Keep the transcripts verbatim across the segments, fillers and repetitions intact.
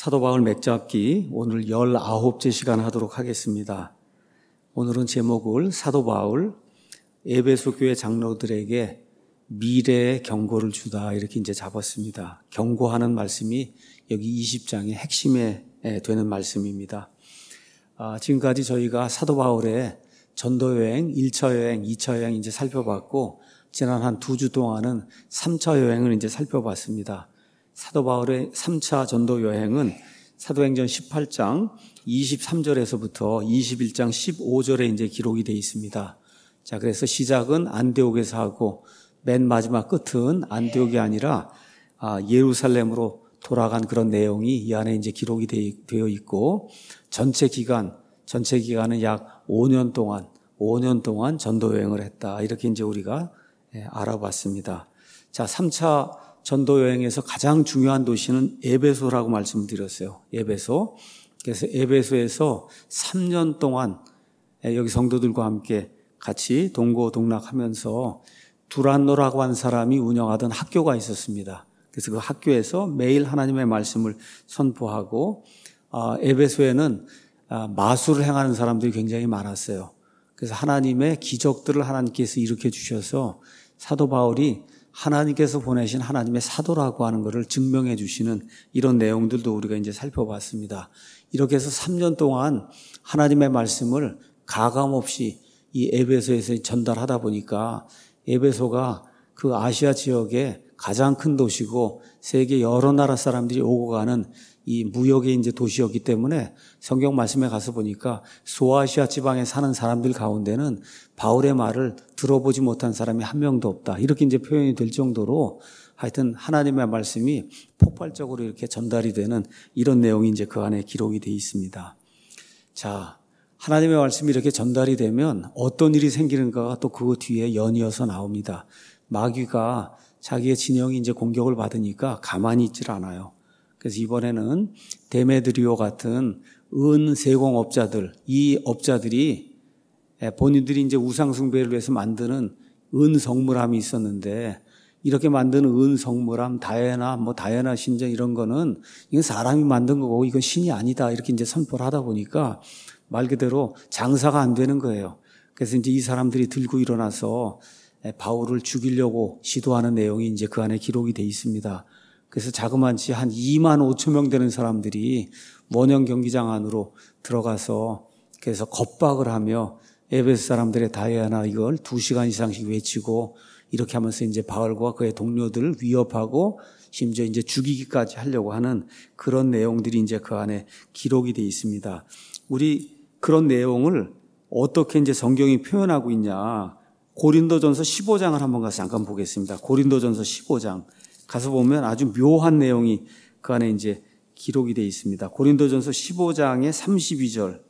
사도 바울 맥잡기 오늘 열아홉째 시간 하도록 하겠습니다. 오늘은 제목을 사도 바울 에베소 교회 장로들에게 미래의 경고를 주다 이렇게 이제 잡았습니다. 경고하는 말씀이 여기 이십 장의 핵심에 되는 말씀입니다. 아, 지금까지 저희가 사도 바울의 전도 여행, 일 차 여행, 이 차 여행 이제 살펴봤고 지난 한 두 주 동안은 삼 차 여행을 이제 살펴봤습니다. 사도 바울의 삼 차 전도 여행은 사도행전 십팔 장 이십삼 절에서부터 이십일 장 십오 절에 이제 기록이 되어 있습니다. 자, 그래서 시작은 안디옥에서 하고 맨 마지막 끝은 안디옥이 아니라 예루살렘으로 돌아간 그런 내용이 이 안에 이제 기록이 되어 있고 전체 기간, 전체 기간은 약 오 년 동안, 오 년 동안 전도 여행을 했다. 이렇게 이제 우리가 알아봤습니다. 자, 삼 차 전도 여행에서 가장 중요한 도시는 에베소라고 말씀드렸어요. 에베소. 그래서 에베소에서 삼 년 동안 여기 성도들과 함께 같이 동고동락하면서 두란노라고 한 사람이 운영하던 학교가 있었습니다. 그래서 그 학교에서 매일 하나님의 말씀을 선포하고 에베소에는 마술을 행하는 사람들이 굉장히 많았어요. 그래서 하나님의 기적들을 하나님께서 일으켜 주셔서 사도 바울이 하나님께서 보내신 하나님의 사도라고 하는 것을 증명해 주시는 이런 내용들도 우리가 이제 살펴봤습니다. 이렇게 해서 삼 년 동안 하나님의 말씀을 가감없이 이 에베소에서 전달하다 보니까 에베소가 그 아시아 지역의 가장 큰 도시고 세계 여러 나라 사람들이 오고 가는 이 무역의 이제 도시였기 때문에 성경 말씀에 가서 보니까 소아시아 지방에 사는 사람들 가운데는 바울의 말을 들어보지 못한 사람이 한 명도 없다. 이렇게 이제 표현이 될 정도로 하여튼 하나님의 말씀이 폭발적으로 이렇게 전달이 되는 이런 내용이 이제 그 안에 기록이 되어 있습니다. 자, 하나님의 말씀이 이렇게 전달이 되면 어떤 일이 생기는가가 또 그 뒤에 연이어서 나옵니다. 마귀가 자기의 진영이 이제 공격을 받으니까 가만히 있질 않아요. 그래서 이번에는 데메드리오 같은 은 세공업자들, 이 업자들이 본인들이 이제 우상숭배를 위해서 만드는 은 성물함이 있었는데 이렇게 만드는 은 성물함, 다이애나, 뭐 다이애나 신전 이런 거는 이건 사람이 만든 거고 이건 신이 아니다 이렇게 이제 선포를 하다 보니까 말 그대로 장사가 안 되는 거예요. 그래서 이제 이 사람들이 들고 일어나서 바울을 죽이려고 시도하는 내용이 이제 그 안에 기록이 돼 있습니다. 그래서 자그마치 한 이만 오천 명 되는 사람들이 원형 경기장 안으로 들어가서 그래서 겁박을 하며 에베소 사람들의 다이아나 이걸 두 시간 이상씩 외치고 이렇게 하면서 이제 바울과 그의 동료들을 위협하고 심지어 이제 죽이기까지 하려고 하는 그런 내용들이 이제 그 안에 기록이 돼 있습니다. 우리 그런 내용을 어떻게 이제 성경이 표현하고 있냐. 고린도전서 십오 장을 한번 가서 잠깐 보겠습니다. 고린도전서 십오 장. 가서 보면 아주 묘한 내용이 그 안에 이제 기록이 되어 있습니다. 고린도전서 십오 장의 삼십이 절.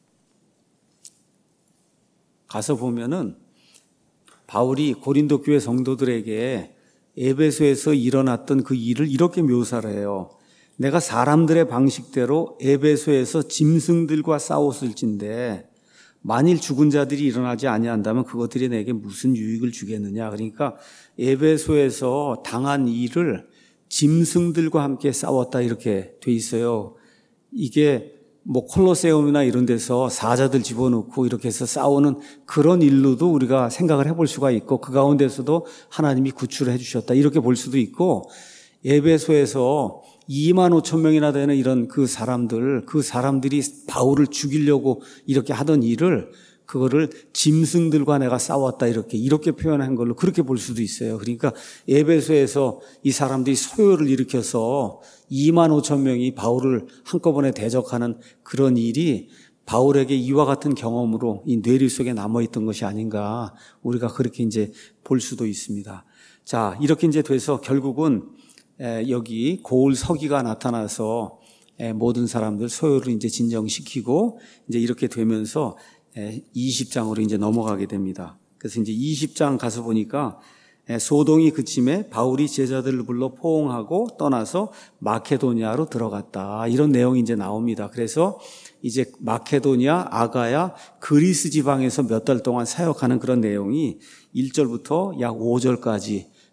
가서 보면은 바울이 고린도 교회 성도들에게 에베소에서 일어났던 그 일을 이렇게 묘사를 해요. 내가 사람들의 방식대로 에베소에서 짐승들과 싸웠을진데 만일 죽은 자들이 일어나지 아니한다면 그것들이 내게 무슨 유익을 주겠느냐. 그러니까 에베소에서 당한 일을 짐승들과 함께 싸웠다 이렇게 돼 있어요. 이게 뭐 콜로세움이나 이런 데서 사자들 집어넣고 이렇게 해서 싸우는 그런 일로도 우리가 생각을 해볼 수가 있고 그 가운데서도 하나님이 구출을 해 주셨다 이렇게 볼 수도 있고 에베소에서 이만 오천 명이나 되는 이런 그 사람들, 그 사람들이 바울을 죽이려고 이렇게 하던 일을 그거를 짐승들과 내가 싸웠다 이렇게 이렇게 표현한 걸로 그렇게 볼 수도 있어요. 그러니까 에베소에서 이 사람들이 소요를 일으켜서 이만 오천 명이 바울을 한꺼번에 대적하는 그런 일이 바울에게 이와 같은 경험으로 이 뇌리 속에 남아있던 것이 아닌가 우리가 그렇게 이제 볼 수도 있습니다. 자, 이렇게 이제 돼서 결국은 여기 고을 서기가 나타나서 모든 사람들 소요를 이제 진정시키고 이제 이렇게 되면서 이십 장으로 이제 넘어가게 됩니다. 그래서 이제 이십 장 가서 보니까 소동이 그침에 바울이 제자들을 불러 포옹하고 떠나서 마케도니아로 들어갔다. 이런 내용이 이제 나옵니다. 그래서 이제 마케도니아, 아가야, 그리스 지방에서 몇 달 동안 사역하는 그런 내용이 일 절부터 약 오 절까지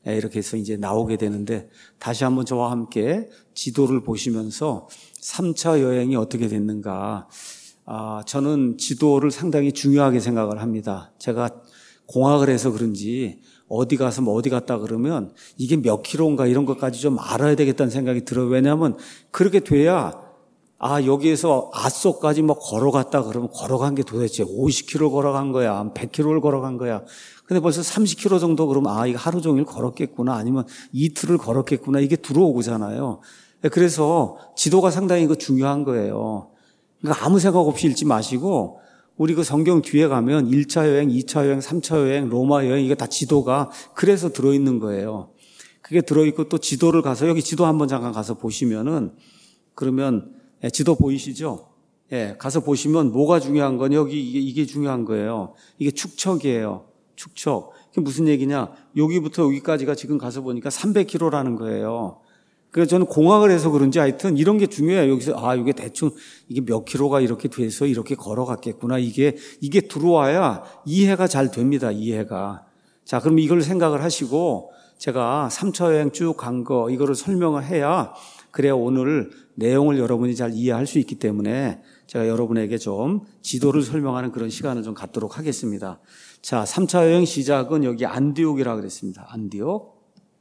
이렇게 해서 이제 나오게 되는데 다시 한번 저와 함께 지도를 보시면서 삼 차 여행이 어떻게 됐는가. 아, 저는 지도를 상당히 중요하게 생각을 합니다. 제가 공학을 해서 그런지 어디 가서 뭐 어디 갔다 그러면 이게 몇 킬로인가 이런 것까지 좀 알아야 되겠다는 생각이 들어요. 왜냐하면 그렇게 돼야 아, 여기에서 아소까지 뭐 걸어갔다 그러면 걸어간 게 도대체 오십 킬로미터 걸어간 거야, 백 킬로미터를 걸어간 거야. 근데 벌써 삼십 킬로미터 정도 그러면 아, 이거 하루 종일 걸었겠구나, 아니면 이틀을 걸었겠구나, 이게 들어오잖아요. 그래서 지도가 상당히 이거 중요한 거예요. 그러니까 아무 생각 없이 읽지 마시고 우리 그 성경 뒤에 가면 일 차 여행, 이 차 여행, 삼 차 여행, 로마 여행, 이게 다 지도가 그래서 들어있는 거예요. 그게 들어있고 또 지도를 가서 여기 지도 한번 잠깐 가서 보시면은 그러면 예, 지도 보이시죠? 예, 가서 보시면 뭐가 중요한 건 여기 이게, 이게 중요한 거예요. 이게 축척이에요. 축척. 그게 무슨 얘기냐? 여기부터 여기까지가 지금 가서 보니까 삼백 킬로미터라는 거예요. 그래서 저는 공학을 해서 그런지 하여튼 이런 게 중요해요. 여기서 아, 이게 대충 이게 몇 킬로가 이렇게 돼서 이렇게 걸어갔겠구나. 이게 이게 들어와야 이해가 잘 됩니다. 이해가. 자, 그럼 이걸 생각을 하시고 제가 삼 차 여행 쭉 간 거 이거를 설명을 해야 그래야 오늘 내용을 여러분이 잘 이해할 수 있기 때문에 제가 여러분에게 좀 지도를 설명하는 그런 시간을 좀 갖도록 하겠습니다. 자, 삼 차 여행 시작은 여기 안디옥이라고 그랬습니다. 안디옥.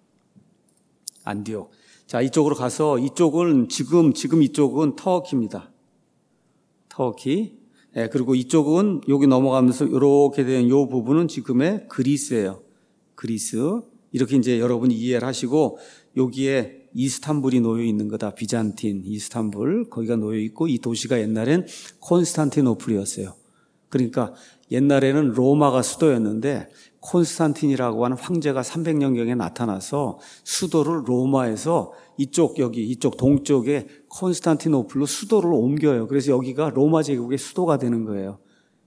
안디옥. 자, 이쪽으로 가서 이쪽은 지금, 지금 이쪽은 터키입니다. 터키. 예, 그리고 이쪽은 여기 넘어가면서 이렇게 된 이 부분은 지금의 그리스예요. 그리스. 이렇게 이제 여러분이 이해를 하시고 여기에 이스탄불이 놓여 있는 거다. 비잔틴, 이스탄불. 거기가 놓여 있고 이 도시가 옛날엔 콘스탄티노플이었어요. 그러니까 옛날에는 로마가 수도였는데 콘스탄틴이라고 하는 황제가 삼백 년경에 나타나서 수도를 로마에서 이쪽 여기 이쪽 동쪽에 콘스탄티노플로 수도를 옮겨요. 그래서 여기가 로마 제국의 수도가 되는 거예요.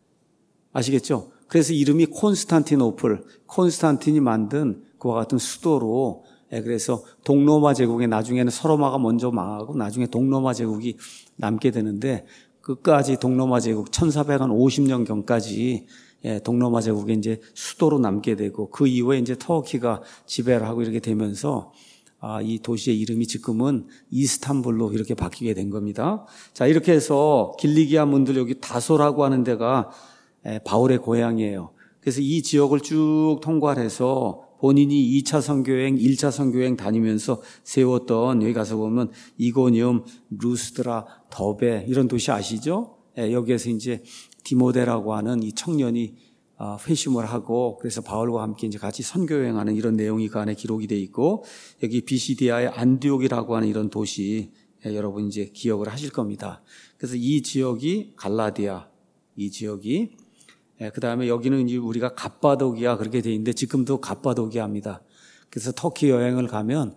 아시겠죠? 그래서 이름이 콘스탄티노플, 콘스탄틴이 만든 그와 같은 수도로 그래서 동로마 제국에 나중에는 서로마가 먼저 망하고 나중에 동로마 제국이 남게 되는데 끝까지 동로마 제국 천사백오십 년경까지 예, 동로마 제국의 이제 수도로 남게 되고 그 이후에 이제 터키가 지배를 하고 이렇게 되면서 아, 이 도시의 이름이 지금은 이스탄불로 이렇게 바뀌게 된 겁니다. 자, 이렇게 해서 길리기아 문들 여기 다소라고 하는 데가 예, 바울의 고향이에요. 그래서 이 지역을 쭉 통과해서 본인이 이 차 선교여행, 일 차 선교여행 다니면서 세웠던 여기 가서 보면 이고니움, 루스드라, 더베 이런 도시 아시죠? 예, 여기에서 이제 디모데라고 하는 이 청년이 회심을 하고 그래서 바울과 함께 이제 같이 선교여행하는 이런 내용이 그 안에 기록이 돼 있고 여기 비시디아의 안디옥이라고 하는 이런 도시 예, 여러분 이제 기억을 하실 겁니다. 그래서 이 지역이 갈라디아, 이 지역이 예, 그 다음에 여기는 이제 우리가 갑바도기아 그렇게 돼 있는데 지금도 갑바도기아입니다. 그래서 터키 여행을 가면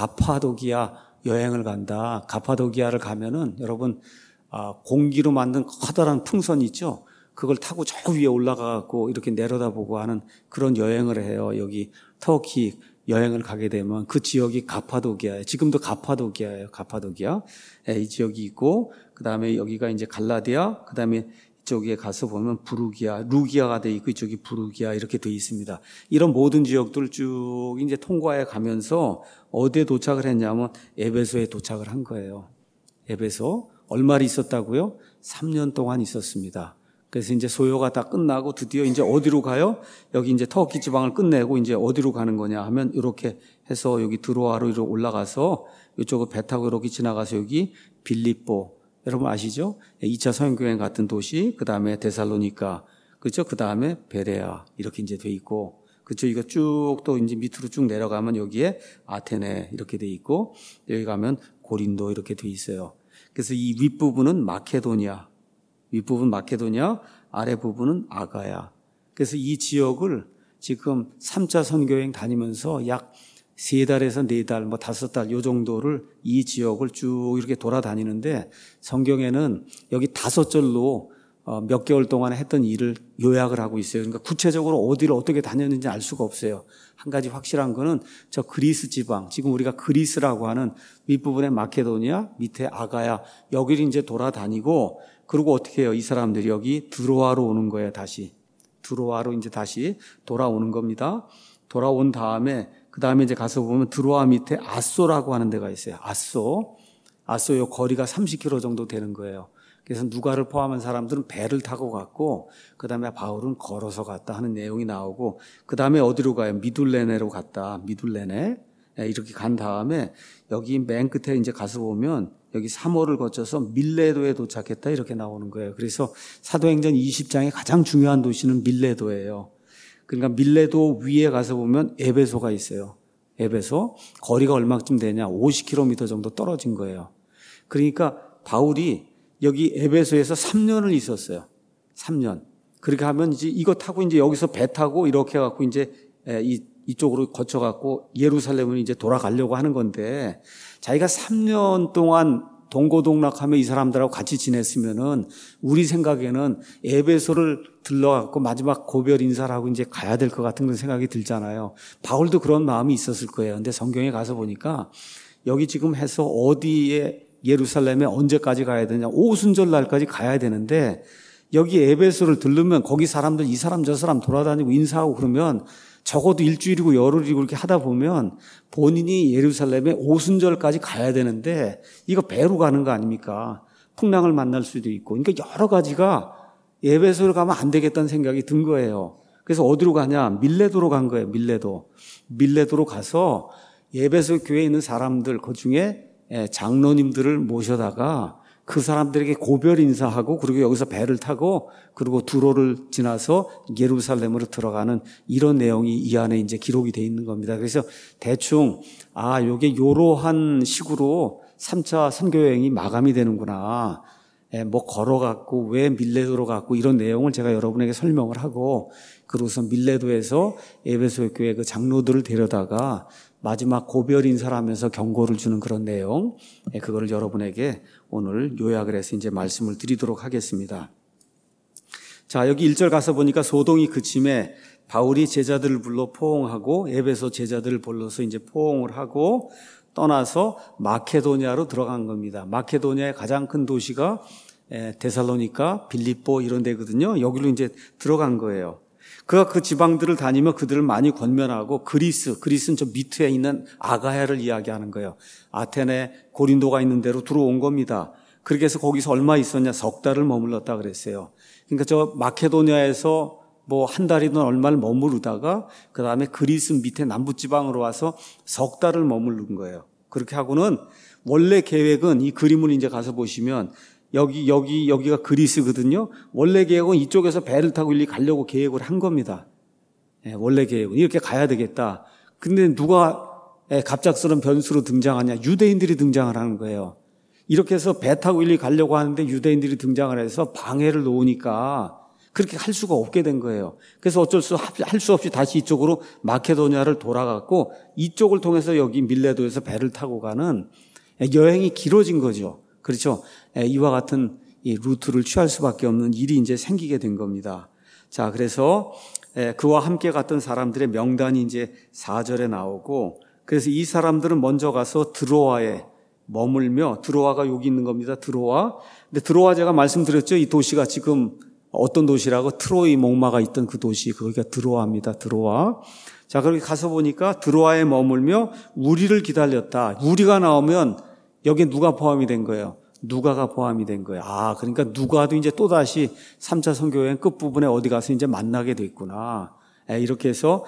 갑파도기아 여행을 간다. 갑파도기아를 가면은 여러분 아, 공기로 만든 커다란 풍선 있죠? 그걸 타고 저 위에 올라가고 이렇게 내려다보고 하는 그런 여행을 해요. 여기 터키 여행을 가게 되면 그 지역이 갑파도기아예요. 지금도 갑파도기아예요. 갑파도기아. 예, 이 지역이 있고 그 다음에 여기가 이제 갈라디아, 그 다음에 이쪽에 가서 보면 부르기아, 루기아가 돼 있고 이쪽이 부르기아 이렇게 돼 있습니다. 이런 모든 지역들을 쭉 이제 통과해 가면서 어디에 도착을 했냐면 에베소에 도착을 한 거예요. 에베소. 얼마나 있었다고요? 삼 년 동안 있었습니다. 그래서 이제 소요가 다 끝나고 드디어 이제 어디로 가요? 여기 이제 터키 지방을 끝내고 이제 어디로 가는 거냐 하면 이렇게 해서 여기 드로아로 이렇게 올라가서 이쪽을 배 타고 이렇게 지나가서 여기 빌립보. 여러분 아시죠? 이 차 선교여행 같은 도시, 그 다음에 데살로니가, 그렇죠? 그 다음에 베레아 이렇게 이제 돼 있고, 그렇죠? 이거 쭉 또 이제 밑으로 쭉 내려가면 여기에 아테네 이렇게 돼 있고, 여기 가면 고린도 이렇게 돼 있어요. 그래서 이 윗부분은 마케도니아, 윗부분 마케도니아, 아래부분은 아가야. 그래서 이 지역을 지금 삼 차 선교여행 다니면서 약 세 달에서 네 달, 뭐 다섯 달, 요 정도를 이 지역을 쭉 이렇게 돌아다니는데 성경에는 여기 다섯 절로 몇 개월 동안 했던 일을 요약을 하고 있어요. 그러니까 구체적으로 어디를 어떻게 다녔는지 알 수가 없어요. 한 가지 확실한 거는 저 그리스 지방, 지금 우리가 그리스라고 하는 윗부분에 마케도니아, 밑에 아가야, 여기를 이제 돌아다니고 그리고 어떻게 해요? 이 사람들이 여기 드로아로 오는 거예요, 다시. 드로아로 이제 다시 돌아오는 겁니다. 돌아온 다음에 그 다음에 이제 가서 보면 드로아 밑에 아소라고 하는 데가 있어요. 아소. 아소 요 거리가 삼십 킬로미터 정도 되는 거예요. 그래서 누가를 포함한 사람들은 배를 타고 갔고, 그 다음에 바울은 걸어서 갔다 하는 내용이 나오고, 그 다음에 어디로 가요? 미둘레네로 갔다. 미둘레네. 이렇게 간 다음에 여기 맨 끝에 이제 가서 보면 여기 사모를 거쳐서 밀레도에 도착했다 이렇게 나오는 거예요. 그래서 사도행전 이십 장의 가장 중요한 도시는 밀레도예요. 그러니까 밀레도 위에 가서 보면 에베소가 있어요. 에베소. 거리가 얼마쯤 되냐? 오십 킬로미터 정도 떨어진 거예요. 그러니까 바울이 여기 에베소에서 삼 년을 있었어요. 삼 년. 그렇게 하면 이제 이거 타고 이제 여기서 배 타고 이렇게 해갖고 이제 이, 이쪽으로 거쳐갖고 예루살렘을 이제 돌아가려고 하는 건데, 자기가 삼 년 동안 동고동락하며 이 사람들하고 같이 지냈으면은 우리 생각에는 에베소를 들러갖고 마지막 고별 인사를 하고 이제 가야 될 것 같은 그런 생각이 들잖아요. 바울도 그런 마음이 있었을 거예요. 근데 성경에 가서 보니까 여기 지금 해서 어디에 예루살렘에 언제까지 가야 되냐? 오순절 날까지 가야 되는데 여기 에베소를 들르면 거기 사람들 이 사람 저 사람 돌아다니고 인사하고 그러면 적어도 일주일이고 열흘이고 이렇게 하다 보면 본인이 예루살렘에 오순절까지 가야 되는데 이거 배로 가는 거 아닙니까? 풍랑을 만날 수도 있고. 그러니까 여러 가지가 에베소를 가면 안 되겠다는 생각이 든 거예요. 그래서 어디로 가냐? 밀레도로 간 거예요. 밀레도. 밀레도로 가서 에베소 교회에 있는 사람들 그중에 장로님들을 모셔다가 그 사람들에게 고별 인사하고 그리고 여기서 배를 타고 그리고 두로를 지나서 예루살렘으로 들어가는 이런 내용이 이 안에 이제 기록이 돼 있는 겁니다. 그래서 대충 아, 요게 요러한 식으로 삼 차 선교여행이 마감이 되는구나. 뭐 걸어갔고 왜 밀레도로 갔고 이런 내용을 제가 여러분에게 설명을 하고 그러고서 밀레도에서 에베소 교회 그 장로들을 데려다가 마지막 고별 인사를 하면서 경고를 주는 그런 내용, 그거를 여러분에게 오늘 요약을 해서 이제 말씀을 드리도록 하겠습니다. 자, 여기 일 절 가서 보니까 소동이 그침에 바울이 제자들을 불러 포옹하고 에베소 제자들을 불러서 이제 포옹을 하고 떠나서 마케도니아로 들어간 겁니다. 마케도니아의 가장 큰 도시가 데살로니가, 빌립보 이런 데거든요. 여기로 이제 들어간 거예요. 그가 그 지방들을 다니며 그들을 많이 권면하고 그리스, 그리스는 저 밑에 있는 아가야를 이야기하는 거예요. 아테네, 고린도가 있는 데로 들어온 겁니다. 그렇게 해서 거기서 얼마 있었냐? 석 달을 머물렀다 그랬어요. 그러니까 저 마케도니아에서 뭐 한 달이든 얼마를 머무르다가 그 다음에 그리스 밑에 남부지방으로 와서 석 달을 머무른 거예요. 그렇게 하고는 원래 계획은 이 그림을 이제 가서 보시면 여기, 여기, 여기가 그리스거든요. 원래 계획은 이쪽에서 배를 타고 일리 가려고 계획을 한 겁니다. 예, 원래 계획은. 이렇게 가야 되겠다. 근데 누가 예, 갑작스러운 변수로 등장하냐? 유대인들이 등장을 하는 거예요. 이렇게 해서 배 타고 일리 가려고 하는데 유대인들이 등장을 해서 방해를 놓으니까 그렇게 할 수가 없게 된 거예요. 그래서 어쩔 수, 할 수 없이 다시 이쪽으로 마케도니아를 돌아갔고 이쪽을 통해서 여기 밀레도에서 배를 타고 가는 여행이 길어진 거죠. 그렇죠. 이와 같은 이 루트를 취할 수밖에 없는 일이 이제 생기게 된 겁니다. 자, 그래서 그와 함께 갔던 사람들의 명단이 이제 사 절에 나오고 그래서 이 사람들은 먼저 가서 드로아에 머물며 드로아가 여기 있는 겁니다. 드로아. 근데 드로아 제가 말씀드렸죠. 이 도시가 지금 어떤 도시라고 트로이 목마가 있던 그 도시 거기가 드로아입니다. 드로아. 자, 그렇게 가서 보니까 드로아에 머물며 우리를 기다렸다. 우리가 나오면 여기에 누가 포함이 된 거예요? 누가가 포함이 된 거예요. 아, 그러니까 누가도 이제 또다시 삼 차 선교여행 끝부분에 어디 가서 이제 만나게 됐구나. 이렇게 해서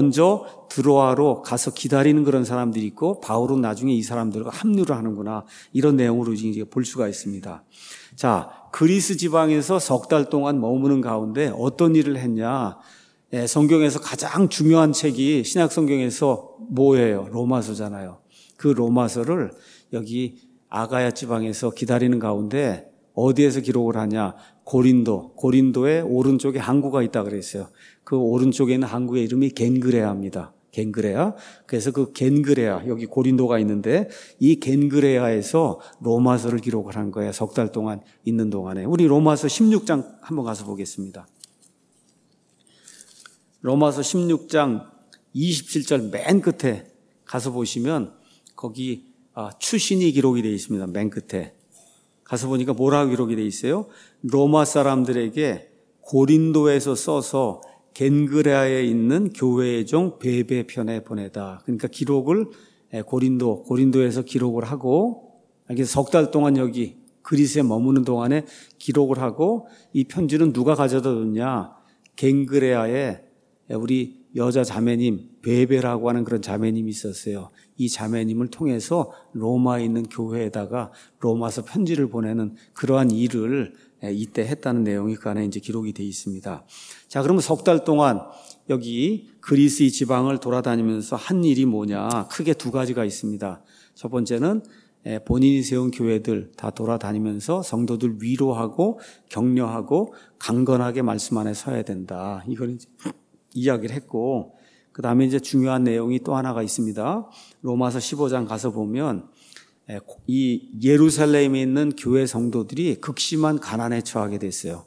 먼저 드로아로 가서 기다리는 그런 사람들이 있고 바울은 나중에 이 사람들과 합류를 하는구나. 이런 내용으로 이제 볼 수가 있습니다. 자, 그리스 지방에서 석 달 동안 머무는 가운데 어떤 일을 했냐? 성경에서 가장 중요한 책이 신약 성경에서 뭐예요? 로마서잖아요. 그 로마서를 여기 아가야 지방에서 기다리는 가운데 어디에서 기록을 하냐? 고린도, 고린도의 오른쪽에 항구가 있다 그랬어요. 그 오른쪽에 있는 항구의 이름이 겐그레아입니다. 겐그레아. 그래서 그 겐그레아, 여기 고린도가 있는데 이 겐그레아에서 로마서를 기록을 한 거예요. 석 달 동안 있는 동안에. 우리 로마서 십육 장 한번 가서 보겠습니다. 로마서 십육 장 이십칠 절 맨 끝에 가서 보시면 거기 아, 추신이 기록이 되어 있습니다. 맨 끝에. 가서 보니까 뭐라고 기록이 되어 있어요? 로마 사람들에게 고린도에서 써서 겐그레아에 있는 교회의 종 베베 편에 보내다. 그러니까 기록을 고린도, 고린도에서 기록을 하고, 그래서 석 달 동안 여기 그리스에 머무는 동안에 기록을 하고, 이 편지는 누가 가져다 줬냐? 겐그레아에 우리 여자 자매님 베베라고 하는 그런 자매님이 있었어요. 이 자매님을 통해서 로마에 있는 교회에다가 로마서 편지를 보내는 그러한 일을 이때 했다는 내용이 그 안에 이제 기록이 되어 있습니다. 자, 그러면 석 달 동안 여기 그리스 이 지방을 돌아다니면서 한 일이 뭐냐? 크게 두 가지가 있습니다. 첫 번째는 본인이 세운 교회들 다 돌아다니면서 성도들 위로하고 격려하고 강건하게 말씀 안에 서야 된다. 이걸 이제 이야기를 했고, 그 다음에 이제 중요한 내용이 또 하나가 있습니다. 로마서 십오 장 가서 보면 이 예루살렘에 있는 교회 성도들이 극심한 가난에 처하게 됐어요.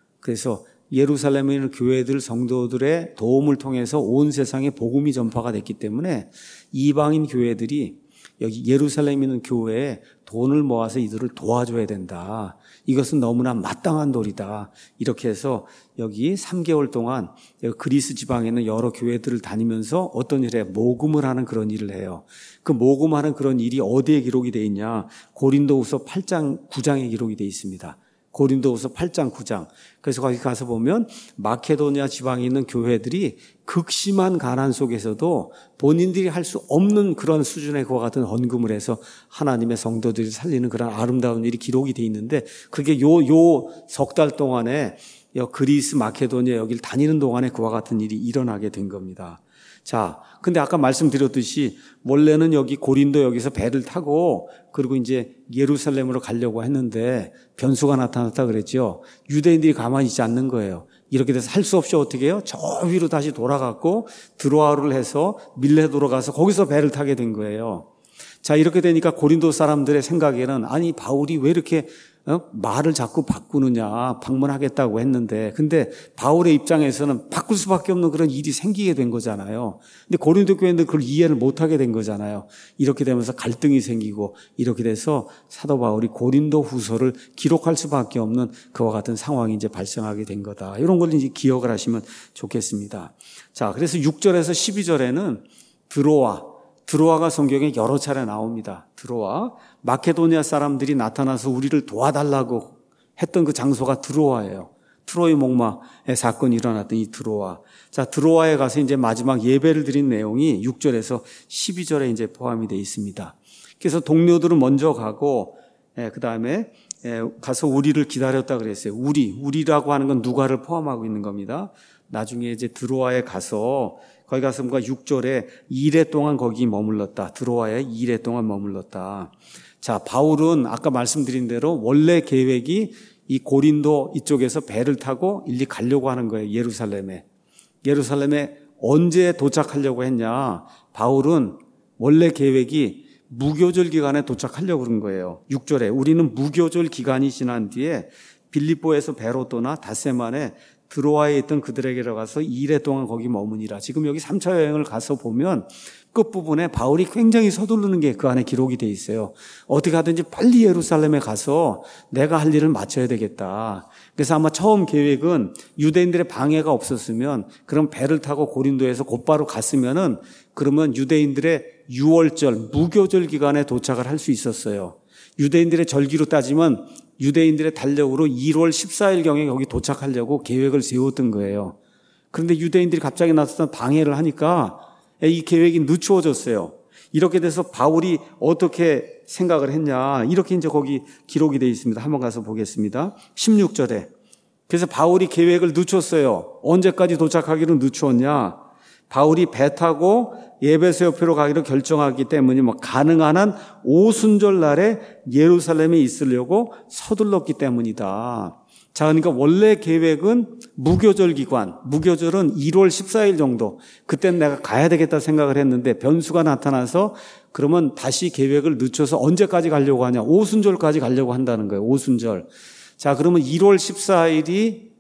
그래서 예루살렘에 있는 교회들 성도들의 도움을 통해서 온 세상에 복음이 전파가 됐기 때문에 이방인 교회들이 여기 예루살렘에 있는 교회에 돈을 모아서 이들을 도와줘야 된다. 이것은 너무나 마땅한 도리다. 이렇게 해서 여기 삼 개월 동안 그리스 지방에 있는 여러 교회들을 다니면서 어떤 일에 모금을 하는 그런 일을 해요. 그 모금하는 그런 일이 어디에 기록이 되어 있냐? 고린도후서 팔 장 구 장에 기록이 되어 있습니다. 고린도후서 팔 장 구 장. 그래서 거기 가서 보면 마케도니아 지방에 있는 교회들이 극심한 가난 속에서도 본인들이 할 수 없는 그런 수준의 그와 같은 헌금을 해서 하나님의 성도들을 살리는 그런 아름다운 일이 기록이 되어 있는데, 그게 요, 요 석 달 동안에 그리스 마케도니아 여기를 다니는 동안에 그와 같은 일이 일어나게 된 겁니다. 자, 근데 아까 말씀드렸듯이 원래는 여기 고린도 여기서 배를 타고 그리고 이제 예루살렘으로 가려고 했는데 변수가 나타났다 그랬죠. 유대인들이 가만히 있지 않는 거예요. 이렇게 돼서 할 수 없이 어떻게 해요? 저 위로 다시 돌아갔고 드로아를 해서 밀레도로 가서 거기서 배를 타게 된 거예요. 자, 이렇게 되니까 고린도 사람들의 생각에는 아니 바울이 왜 이렇게 어? 말을 자꾸 바꾸느냐, 방문하겠다고 했는데, 근데 바울의 입장에서는 바꿀 수밖에 없는 그런 일이 생기게 된 거잖아요. 근데 고린도 교회는 그걸 이해를 못하게 된 거잖아요. 이렇게 되면서 갈등이 생기고, 이렇게 돼서 사도 바울이 고린도 후서를 기록할 수밖에 없는 그와 같은 상황이 이제 발생하게 된 거다. 이런 걸 이제 기억을 하시면 좋겠습니다. 자, 그래서 육 절에서 십이 절에는 드로아, 드로아가 성경에 여러 차례 나옵니다. 드로아, 마케도니아 사람들이 나타나서 우리를 도와달라고 했던 그 장소가 드로아예요. 트로이 목마의 사건이 일어났던 이 드로아. 자, 드로아에 가서 이제 마지막 예배를 드린 내용이 육 절에서 십이 절에 이제 포함이 되어 있습니다. 그래서 동료들은 먼저 가고, 예, 그 다음에 예, 가서 우리를 기다렸다 그랬어요. 우리, 우리라고 하는 건 누가를 포함하고 있는 겁니다. 나중에 이제 드로아에 가서 거기 가서 뭔가 육 절에 일 회 동안 거기 머물렀다. 드로아에 일 회 동안 머물렀다. 자, 바울은 아까 말씀드린 대로 원래 계획이 이 고린도 이쪽에서 배를 타고 일리 가려고 하는 거예요. 예루살렘에. 예루살렘에 언제 도착하려고 했냐? 바울은 원래 계획이 무교절 기간에 도착하려고 그런 거예요. 육 절에 우리는 무교절 기간이 지난 뒤에 빌립보에서 배로 떠나 닷새만에 드로아에 있던 그들에게로 가서 일 회 동안 거기 머무니라. 지금 여기 삼 차 여행을 가서 보면 끝부분에 바울이 굉장히 서두르는 게 그 안에 기록이 돼 있어요. 어떻게 하든지 빨리 예루살렘에 가서 내가 할 일을 마쳐야 되겠다. 그래서 아마 처음 계획은 유대인들의 방해가 없었으면 그럼 배를 타고 고린도에서 곧바로 갔으면은 그러면 유대인들의 유월절, 무교절 기간에 도착을 할 수 있었어요. 유대인들의 절기로 따지면 유대인들의 달력으로 일월 십사일경에 거기 도착하려고 계획을 세웠던 거예요. 그런데 유대인들이 갑자기 나타나서 방해를 하니까 이 계획이 늦추어졌어요. 이렇게 돼서 바울이 어떻게 생각을 했냐, 이렇게 이제 거기 기록이 되어 있습니다. 한번 가서 보겠습니다. 십육 절에. 그래서 바울이 계획을 늦췄어요. 언제까지 도착하기로 늦추었냐? 바울이 배 타고 예배소 옆으로 가기로 결정하기 때문에 뭐 가능한 한 오순절 날에 예루살렘에 있으려고 서둘렀기 때문이다. 자, 그러니까 원래 계획은 무교절 기간, 무교절은 일월 십사일 정도, 그때는 내가 가야 되겠다 생각을 했는데 변수가 나타나서 그러면 다시 계획을 늦춰서 언제까지 가려고 하냐? 오순절까지 가려고 한다는 거예요. 오순절. 자, 그러면 일월 십사일이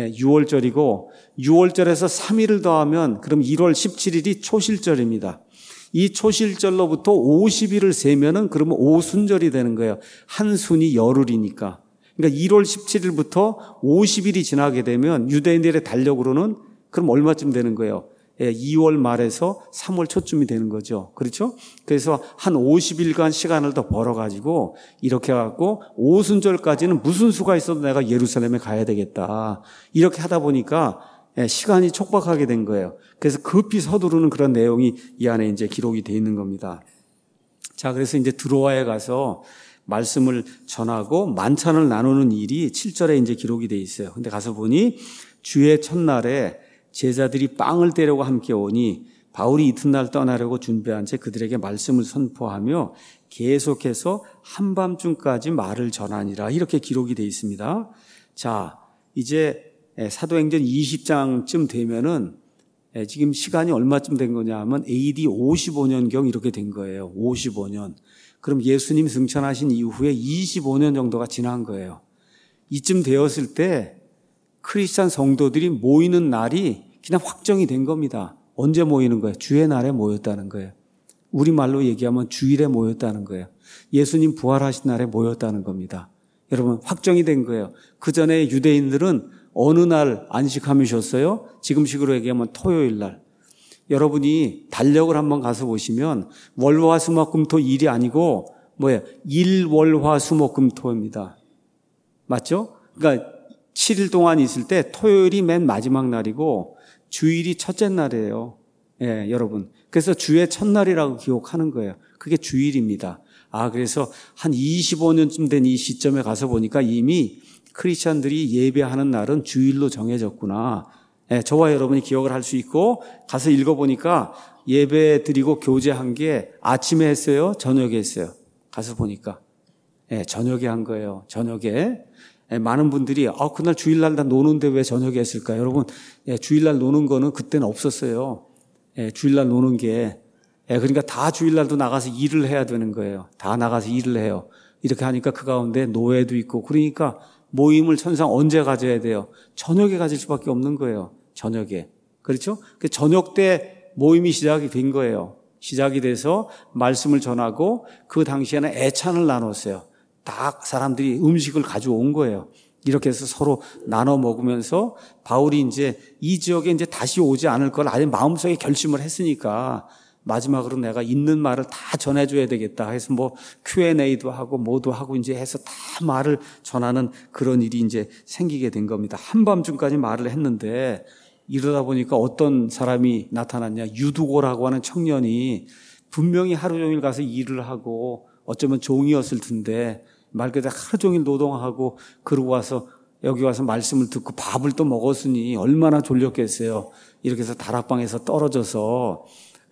유월절이고 유월절에서 삼 일을 더하면 그럼 일월 십칠일이 초실절입니다. 이 초실절로부터 오십 일을 세면은 그러면 오순절이 되는 거예요. 한 순이 열흘이니까. 그러니까 일월 십칠일부터 오십 일이 지나게 되면 유대인들의 달력으로는 그럼 얼마쯤 되는 거예요? 예, 이월 말에서 삼월 초쯤이 되는 거죠. 그렇죠? 그래서 한 오십 일간 시간을 더 벌어가지고 이렇게 해갖고 오순절까지는 무슨 수가 있어도 내가 예루살렘에 가야 되겠다. 이렇게 하다 보니까 예, 시간이 촉박하게 된 거예요. 그래서 급히 서두르는 그런 내용이 이 안에 이제 기록이 되어 있는 겁니다. 자, 그래서 이제 드로아에 가서 말씀을 전하고 만찬을 나누는 일이 칠 절에 이제 기록이 되어 있어요. 근데 가서 보니 주의 첫날에 제자들이 빵을 떼려고 함께 오니 바울이 이튿날 떠나려고 준비한 채 그들에게 말씀을 선포하며 계속해서 한밤중까지 말을 전하니라. 이렇게 기록이 되어 있습니다. 자, 이제 사도행전 이십 장쯤 되면은 지금 시간이 얼마쯤 된 거냐 하면 에이디 오십오 년경 이렇게 된 거예요. 오십오 년. 그럼 예수님 승천하신 이후에 이십오 년 정도가 지난 거예요. 이쯤 되었을 때 크리스찬 성도들이 모이는 날이 그냥 확정이 된 겁니다. 언제 모이는 거예요? 주의 날에 모였다는 거예요. 우리말로 얘기하면 주일에 모였다는 거예요. 예수님 부활하신 날에 모였다는 겁니다. 여러분, 확정이 된 거예요. 그 전에 유대인들은 어느 날 안식하며 쉬었어요? 지금식으로 얘기하면 토요일 날. 여러분이 달력을 한번 가서 보시면 월화수목금토 일이 아니고 뭐예요? 일월화수목금토입니다. 맞죠? 그러니까 칠 일 동안 있을 때 토요일이 맨 마지막 날이고 주일이 첫째 날이에요. 예, 여러분. 그래서 주의 첫날이라고 기억하는 거예요. 그게 주일입니다. 아, 그래서 한 이십오 년쯤 된 이 시점에 가서 보니까 이미 크리스천들이 예배하는 날은 주일로 정해졌구나. 예, 저와 여러분이 기억을 할 수 있고 가서 읽어보니까 예배 드리고 교제한 게 아침에 했어요? 저녁에 했어요? 가서 보니까. 예, 저녁에 한 거예요. 저녁에. 예, 많은 분들이 아, 그날 주일날 다 노는데 왜 저녁에 했을까요? 여러분, 예, 주일날 노는 거는 그때는 없었어요. 예, 주일날 노는 게. 예, 그러니까 다 주일날도 나가서 일을 해야 되는 거예요. 다 나가서 일을 해요. 이렇게 하니까 그 가운데 노예도 있고 그러니까 모임을 천상 언제 가져야 돼요? 저녁에 가질 수밖에 없는 거예요. 저녁에. 그렇죠? 그 저녁 때 모임이 시작이 된 거예요. 시작이 돼서 말씀을 전하고 그 당시에는 애찬을 나눴어요. 다 사람들이 음식을 가져온 거예요. 이렇게 해서 서로 나눠 먹으면서 바울이 이제 이 지역에 이제 다시 오지 않을 걸 아예 마음속에 결심을 했으니까 마지막으로 내가 있는 말을 다 전해줘야 되겠다 해서 뭐 큐앤에이도 하고 뭐도 하고 이제 해서 다 말을 전하는 그런 일이 이제 생기게 된 겁니다. 한밤중까지 말을 했는데 이러다 보니까 어떤 사람이 나타났냐. 유두고라고 하는 청년이 분명히 하루 종일 가서 일을 하고 어쩌면 종이었을 텐데 말 그대로 하루 종일 노동하고 그러고 와서 여기 와서 말씀을 듣고 밥을 또 먹었으니 얼마나 졸렸겠어요. 이렇게 해서 다락방에서 떨어져서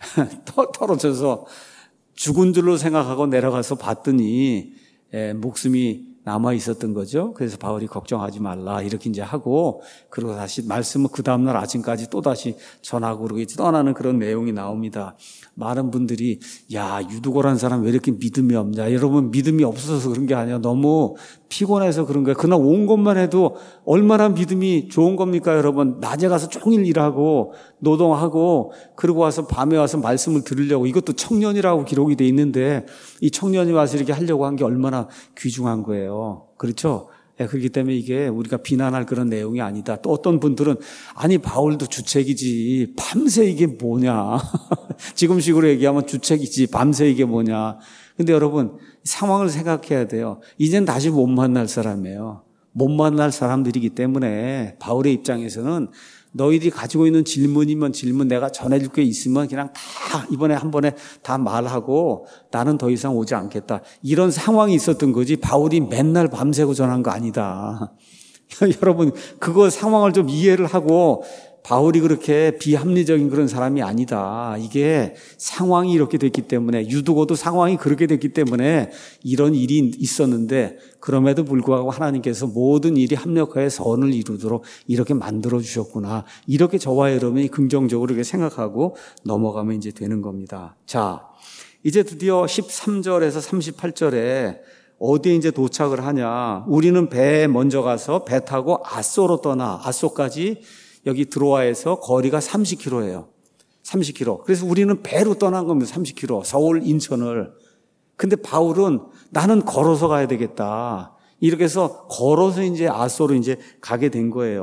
떨어져서 죽은 줄로 생각하고 내려가서 봤더니 예, 목숨이 남아 있었던 거죠. 그래서 바울이 걱정하지 말라 이렇게 이제 하고 그리고 다시 말씀을 그 다음날 아침까지 또 다시 전하고 그러고 떠나는 그런 내용이 나옵니다. 많은 분들이 야 유두고란 사람 왜 이렇게 믿음이 없냐. 여러분 믿음이 없어서 그런 게 아니라 너무 피곤해서 그런 거예요. 그날 온 것만 해도 얼마나 믿음이 좋은 겁니까 여러분. 낮에 가서 종일 일하고 노동하고 그러고 와서 밤에 와서 말씀을 들으려고 이것도 청년이라고 기록이 돼 있는데 이 청년이 와서 이렇게 하려고 한 게 얼마나 귀중한 거예요. 그렇죠? 예, 그렇기 때문에 이게 우리가 비난할 그런 내용이 아니다. 또 어떤 분들은 아니 바울도 주책이지 밤새 이게 뭐냐. 지금식으로 얘기하면 주책이지 밤새 이게 뭐냐. 근데 여러분 상황을 생각해야 돼요. 이젠 다시 못 만날 사람이에요. 못 만날 사람들이기 때문에 바울의 입장에서는 너희들이 가지고 있는 질문이면 질문 내가 전해줄 게 있으면 그냥 다 이번에 한 번에 다 말하고 나는 더 이상 오지 않겠다. 이런 상황이 있었던 거지 바울이 맨날 밤새고 전한 거 아니다. 여러분 그거 상황을 좀 이해를 하고 바울이 그렇게 비합리적인 그런 사람이 아니다. 이게 상황이 이렇게 됐기 때문에 유두고도 상황이 그렇게 됐기 때문에 이런 일이 있었는데 그럼에도 불구하고 하나님께서 모든 일이 합력하여 선을 이루도록 이렇게 만들어주셨구나. 이렇게 저와 여러분이 긍정적으로 이렇게 생각하고 넘어가면 이제 되는 겁니다. 자, 이제 드디어 십삼 절에서 삼십팔 절에 어디에 이제 도착을 하냐. 우리는 배에 먼저 가서 배 타고 아소로 떠나 아소까지 여기 드로아에서 거리가 삼십 킬로미터예요. 삼십 킬로미터. 그래서 우리는 배로 떠난 겁니다. 삼십 킬로미터. 서울, 인천을. 근데 바울은 나는 걸어서 가야 되겠다. 이렇게 해서 걸어서 이제 아소로 이제 가게 된 거예요.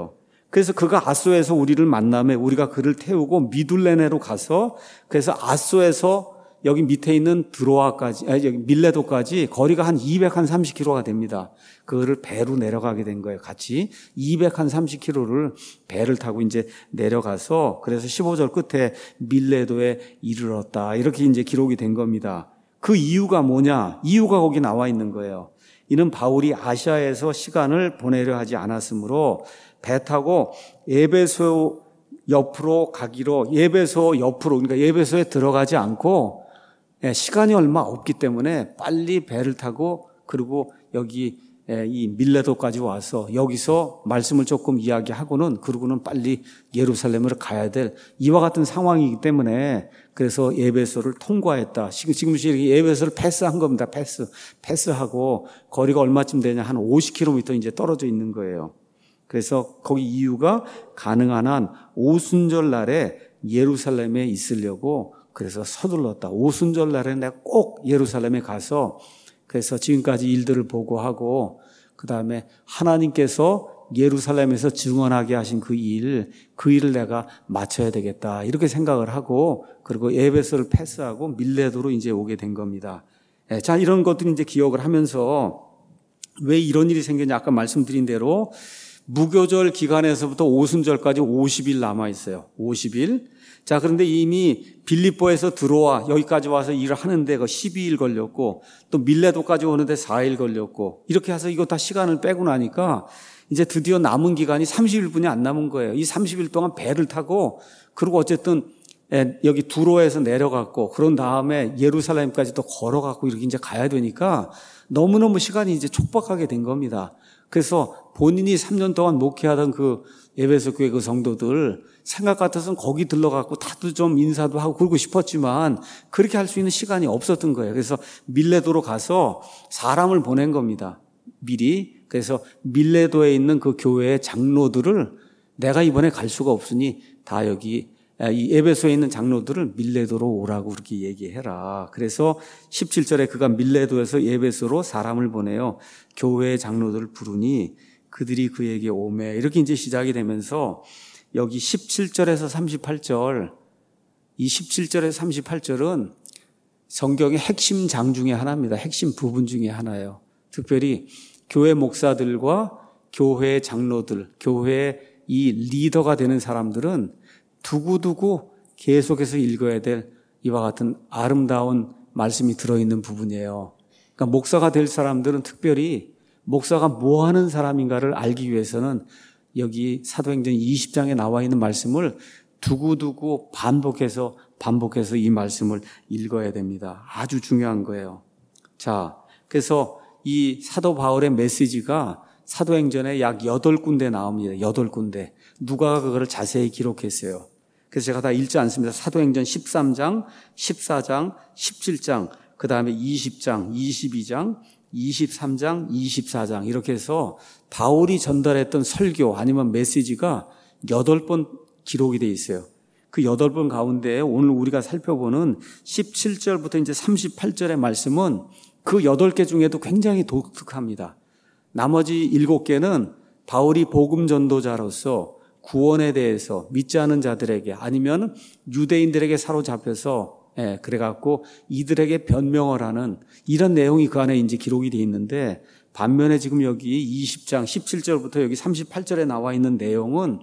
그래서 그가 아소에서 우리를 만나며 우리가 그를 태우고 미둘레네로 가서 그래서 아소에서 여기 밑에 있는 드로아까지, 아니, 여기 밀레도까지 거리가 한 이백삼십 킬로미터가 됩니다. 그거를 배로 내려가게 된 거예요. 같이 이백삼십 킬로미터를 배를 타고 이제 내려가서 그래서 십오 절 끝에 밀레도에 이르렀다. 이렇게 이제 기록이 된 겁니다. 그 이유가 뭐냐? 이유가 거기 나와 있는 거예요. 이는 바울이 아시아에서 시간을 보내려 하지 않았으므로 배 타고 에베소 옆으로 가기로, 에베소 옆으로, 그러니까 에베소에 들어가지 않고 시간이 얼마 없기 때문에 빨리 배를 타고 그리고 여기 이 밀레도까지 와서 여기서 말씀을 조금 이야기하고는 그러고는 빨리 예루살렘으로 가야 될 이와 같은 상황이기 때문에 그래서 에베소를 통과했다. 지금 지금 에베소를 패스한 겁니다. 패스 패스하고 거리가 얼마쯤 되냐 한 오십 킬로미터 이제 떨어져 있는 거예요. 그래서 거기 이유가 가능한 한 오순절 날에 예루살렘에 있으려고 그래서 서둘렀다. 오순절 날에 내가 꼭 예루살렘에 가서 그래서 지금까지 일들을 보고하고 그 다음에 하나님께서 예루살렘에서 증언하게 하신 그 일, 그 일을 내가 마쳐야 되겠다. 이렇게 생각을 하고 그리고 에베소를 패스하고 밀레도로 이제 오게 된 겁니다. 예, 자, 이런 것들을 이제 기억을 하면서 왜 이런 일이 생겼냐. 아까 말씀드린 대로 무교절 기간에서부터 오순절까지 오십 일 남아 있어요. 오십 일. 자, 그런데 이미 빌립보에서 들어와 여기까지 와서 일을 하는데 그 십이 일 걸렸고 또 밀레도까지 오는데 사 일 걸렸고 이렇게 해서 이거 다 시간을 빼고 나니까 이제 드디어 남은 기간이 삼십 일분이 안 남은 거예요. 이 삼십 일 동안 배를 타고 그리고 어쨌든 여기 두로에서 내려갔고 그런 다음에 예루살렘까지 또 걸어갔고 이렇게 이제 가야 되니까 너무너무 시간이 이제 촉박하게 된 겁니다. 그래서 본인이 삼 년 동안 목회하던 그 에베소 교회 그 성도들 생각 같아서는 거기 들러가고 다들 좀 인사도 하고 그러고 싶었지만 그렇게 할 수 있는 시간이 없었던 거예요. 그래서 밀레도로 가서 사람을 보낸 겁니다. 미리. 그래서 밀레도에 있는 그 교회의 장로들을 내가 이번에 갈 수가 없으니 다 여기 이 에베소에 있는 장로들을 밀레도로 오라고 그렇게 얘기해라. 그래서 십칠 절에 그가 밀레도에서 에베소로 사람을 보내요. 교회의 장로들을 부르니 그들이 그에게 오매. 이렇게 이제 시작이 되면서 여기 십칠 절에서 삼십팔 절, 이 십칠 절에서 삼십팔 절은 성경의 핵심 장 중에 하나입니다. 핵심 부분 중에 하나예요. 특별히 교회 목사들과 교회 장로들, 교회의 이 리더가 되는 사람들은 두고두고 계속해서 읽어야 될 이와 같은 아름다운 말씀이 들어있는 부분이에요. 그러니까 목사가 될 사람들은 특별히 목사가 뭐 하는 사람인가를 알기 위해서는 여기 사도행전 이십 장에 나와 있는 말씀을 두고두고 반복해서 반복해서 이 말씀을 읽어야 됩니다. 아주 중요한 거예요. 자, 그래서 이 사도 바울의 메시지가 사도행전에 약 여덟 군데 나옵니다. 여덟 군데. 누가가 그거를 자세히 기록했어요. 그래서 제가 다 읽지 않습니다. 사도행전 십삼 장, 십사 장, 십칠 장, 그 다음에 이십 장, 이십이 장, 이십삼 장, 이십사 장 이렇게 해서 바울이 전달했던 설교 아니면 메시지가 여덟 번 기록이 되어 있어요. 그 여덟 번 가운데 오늘 우리가 살펴보는 십칠 절부터 이제 삼십팔 절의 말씀은 그 여덟 개 중에도 굉장히 독특합니다. 나머지 일곱 개는 바울이 복음 전도자로서 구원에 대해서 믿지 않은 자들에게 아니면 유대인들에게 사로잡혀서 예, 그래갖고 이들에게 변명을 하는 이런 내용이 그 안에 이제 기록이 되어 있는데 반면에 지금 여기 이십 장 십칠 절부터 여기 삼십팔 절에 나와 있는 내용은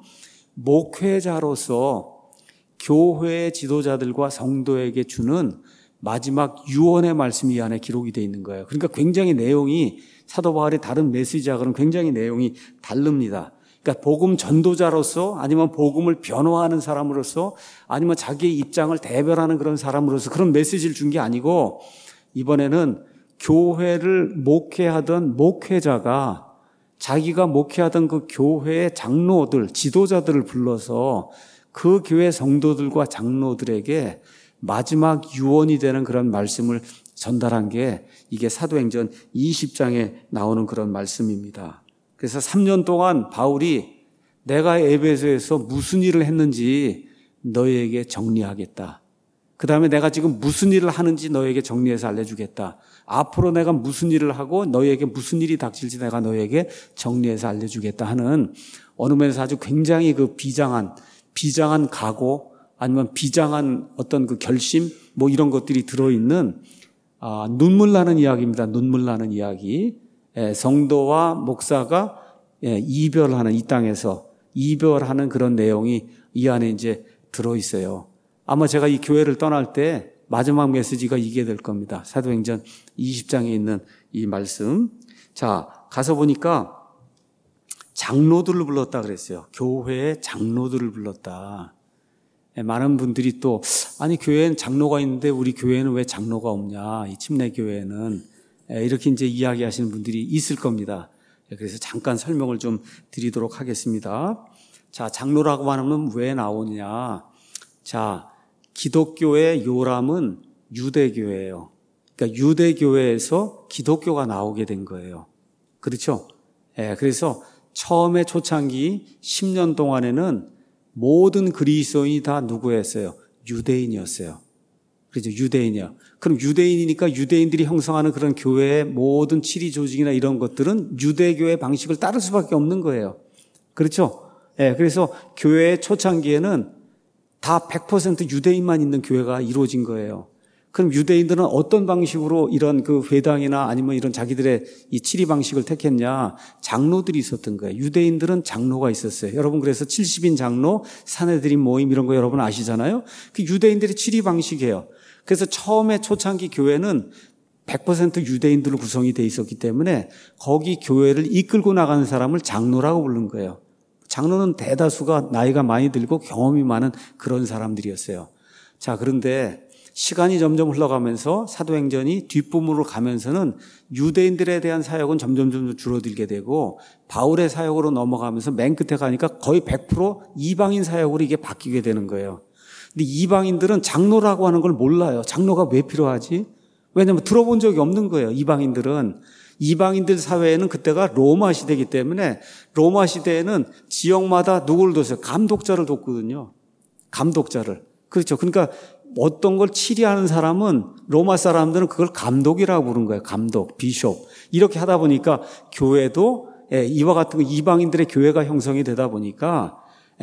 목회자로서 교회의 지도자들과 성도에게 주는 마지막 유언의 말씀이 이 안에 기록이 되어 있는 거예요. 그러니까 굉장히 내용이 사도 바울의 다른 메시지하고는 굉장히 내용이 다릅니다. 그러니까 복음 전도자로서 아니면 복음을 변호하는 사람으로서 아니면 자기의 입장을 대변하는 그런 사람으로서 그런 메시지를 준 게 아니고 이번에는 교회를 목회하던 목회자가 자기가 목회하던 그 교회의 장로들, 지도자들을 불러서 그 교회 성도들과 장로들에게 마지막 유언이 되는 그런 말씀을 전달한 게 이게 사도행전 이십 장에 나오는 그런 말씀입니다. 그래서 삼 년 동안 바울이 내가 에베소에서 무슨 일을 했는지 너희에게 정리하겠다. 그 다음에 내가 지금 무슨 일을 하는지 너에게 정리해서 알려주겠다. 앞으로 내가 무슨 일을 하고 너에게 무슨 일이 닥칠지 내가 너에게 정리해서 알려주겠다 하는 어느 면에서 아주 굉장히 그 비장한, 비장한 각오 아니면 비장한 어떤 그 결심 뭐 이런 것들이 들어있는 아, 눈물 나는 이야기입니다. 눈물 나는 이야기. 예, 성도와 목사가 예, 이별하는 이 땅에서 이별하는 그런 내용이 이 안에 이제 들어있어요. 아마 제가 이 교회를 떠날 때 마지막 메시지가 이게 될 겁니다. 사도행전 이십 장에 있는 이 말씀. 자, 가서 보니까 장로들을 불렀다 그랬어요. 교회의 장로들을 불렀다. 많은 분들이 또 아니 교회엔 장로가 있는데 우리 교회는 왜 장로가 없냐, 이 침례 교회는 이렇게 이제 이야기하시는 분들이 있을 겁니다. 그래서 잠깐 설명을 좀 드리도록 하겠습니다. 자, 장로라고 하면 왜 나오느냐? 자, 기독교의 요람은 유대교예요. 그러니까 유대교회에서 기독교가 나오게 된 거예요. 그렇죠? 예, 그래서 처음에 초창기 십 년 동안에는 모든 그리스도인이 다 누구였어요? 유대인이었어요. 그렇죠? 유대인이요. 그럼 유대인이니까 유대인들이 형성하는 그런 교회의 모든 치리 조직이나 이런 것들은 유대교의 방식을 따를 수밖에 없는 거예요. 그렇죠? 예, 그래서 교회의 초창기에는 다 백 퍼센트 유대인만 있는 교회가 이루어진 거예요. 그럼 유대인들은 어떤 방식으로 이런 그 회당이나 아니면 이런 자기들의 이 치리 방식을 택했냐? 장로들이 있었던 거예요. 유대인들은 장로가 있었어요. 여러분 그래서 칠십 인 장로, 사내들인 모임 이런 거 여러분 아시잖아요. 그 유대인들의 치리 방식이에요. 그래서 처음에 초창기 교회는 백 퍼센트 유대인들로 구성이 돼 있었기 때문에 거기 교회를 이끌고 나가는 사람을 장로라고 부른 거예요. 장로는 대다수가 나이가 많이 들고 경험이 많은 그런 사람들이었어요. 자, 그런데 시간이 점점 흘러가면서 사도행전이 뒷부분으로 가면서는 유대인들에 대한 사역은 점점 점점 줄어들게 되고 바울의 사역으로 넘어가면서 맨 끝에 가니까 거의 백 퍼센트 이방인 사역으로 이게 바뀌게 되는 거예요. 근데 이방인들은 장로라고 하는 걸 몰라요. 장로가 왜 필요하지? 왜냐하면 들어본 적이 없는 거예요. 이방인들은. 이방인들 사회에는 그때가 로마 시대이기 때문에 로마 시대에는 지역마다 누구를 뒀어요? 감독자를 뒀거든요. 감독자를. 그렇죠. 그러니까 어떤 걸 치리하는 사람은 로마 사람들은 그걸 감독이라고 부른 거예요. 감독, 비숍. 이렇게 하다 보니까 교회도 이와 같은 이방인들의 교회가 형성이 되다 보니까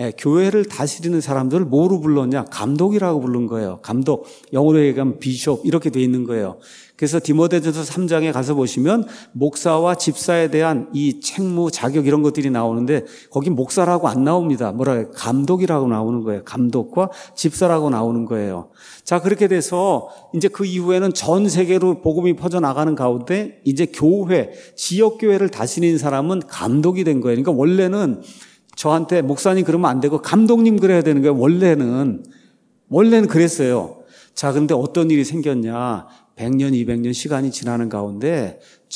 교회를 다스리는 사람들을 뭐로 불렀냐? 감독이라고 부른 거예요. 감독, 영어로 얘기하면 비숍 이렇게 돼 있는 거예요. 그래서 디모데전서 삼 장에 가서 보시면 목사와 집사에 대한 이 책무, 자격 이런 것들이 나오는데 거기 목사라고 안 나옵니다. 뭐라 해요? 감독이라고 나오는 거예요. 감독과 집사라고 나오는 거예요. 자, 그렇게 돼서 이제 그 이후에는 전 세계로 복음이 퍼져나가는 가운데 이제 교회, 지역교회를 다스리는 사람은 감독이 된 거예요. 그러니까 원래는 저한테 목사님 그러면 안 되고 감독님 그래야 되는 거예요. 원래는. 원래는 그랬어요. 자, 그런데 어떤 일이 생겼냐. 백 년, 이백 년 시간이 지나는 가운데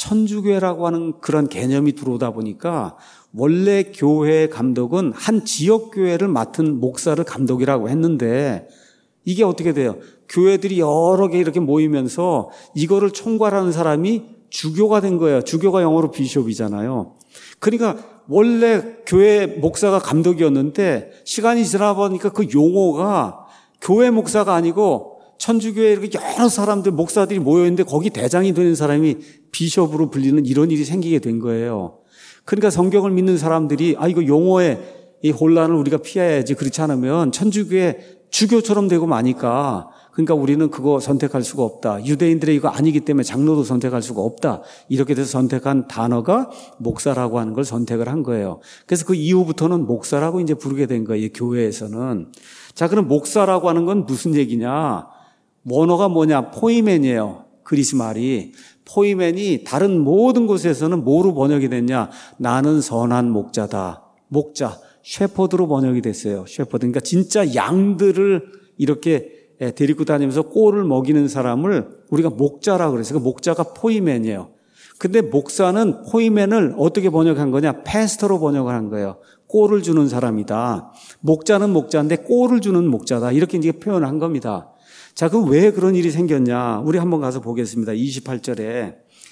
천주교회라고 하는 그런 개념이 들어오다 보니까 원래 교회의 감독은 한 지역교회를 맡은 목사를 감독이라고 했는데 이게 어떻게 돼요? 교회들이 여러 개 이렇게 모이면서 이거를 총괄하는 사람이 주교가 된 거예요. 주교가 영어로 비숍이잖아요. 그러니까 원래 교회 목사가 감독이었는데 시간이 지나 보니까 그 용어가 교회 목사가 아니고 천주교회 이렇게 여러 사람들, 목사들이 모여있는데 거기 대장이 되는 사람이 비숍으로 불리는 이런 일이 생기게 된 거예요. 그러니까 성경을 믿는 사람들이 아, 이거 용어의 이 혼란을 우리가 피해야지. 그렇지 않으면 천주교회 주교처럼 되고 마니까 그러니까 우리는 그거 선택할 수가 없다. 유대인들의 이거 아니기 때문에 장로도 선택할 수가 없다. 이렇게 돼서 선택한 단어가 목사라고 하는 걸 선택을 한 거예요. 그래서 그 이후부터는 목사라고 이제 부르게 된 거예요. 이 교회에서는. 자, 그럼 목사라고 하는 건 무슨 얘기냐? 원어가 뭐냐? 포이맨이에요. 그리스 말이. 포이맨이 다른 모든 곳에서는 뭐로 번역이 됐냐? 나는 선한 목자다. 목자. 셰퍼드로 번역이 됐어요. 셰퍼드. 그러니까 진짜 양들을 이렇게 데리고 다니면서 꼴을 먹이는 사람을 우리가 목자라고 그랬어요. 그러니까 목자가 포이맨이에요. 근데 목사는 포이맨을 어떻게 번역한 거냐? 패스터로 번역을 한 거예요. 꼴을 주는 사람이다. 목자는 목자인데 꼴을 주는 목자다. 이렇게 이제 표현을 한 겁니다. 자, 그럼 왜 그런 일이 생겼냐? 우리 한번 가서 보겠습니다. 이십팔 절에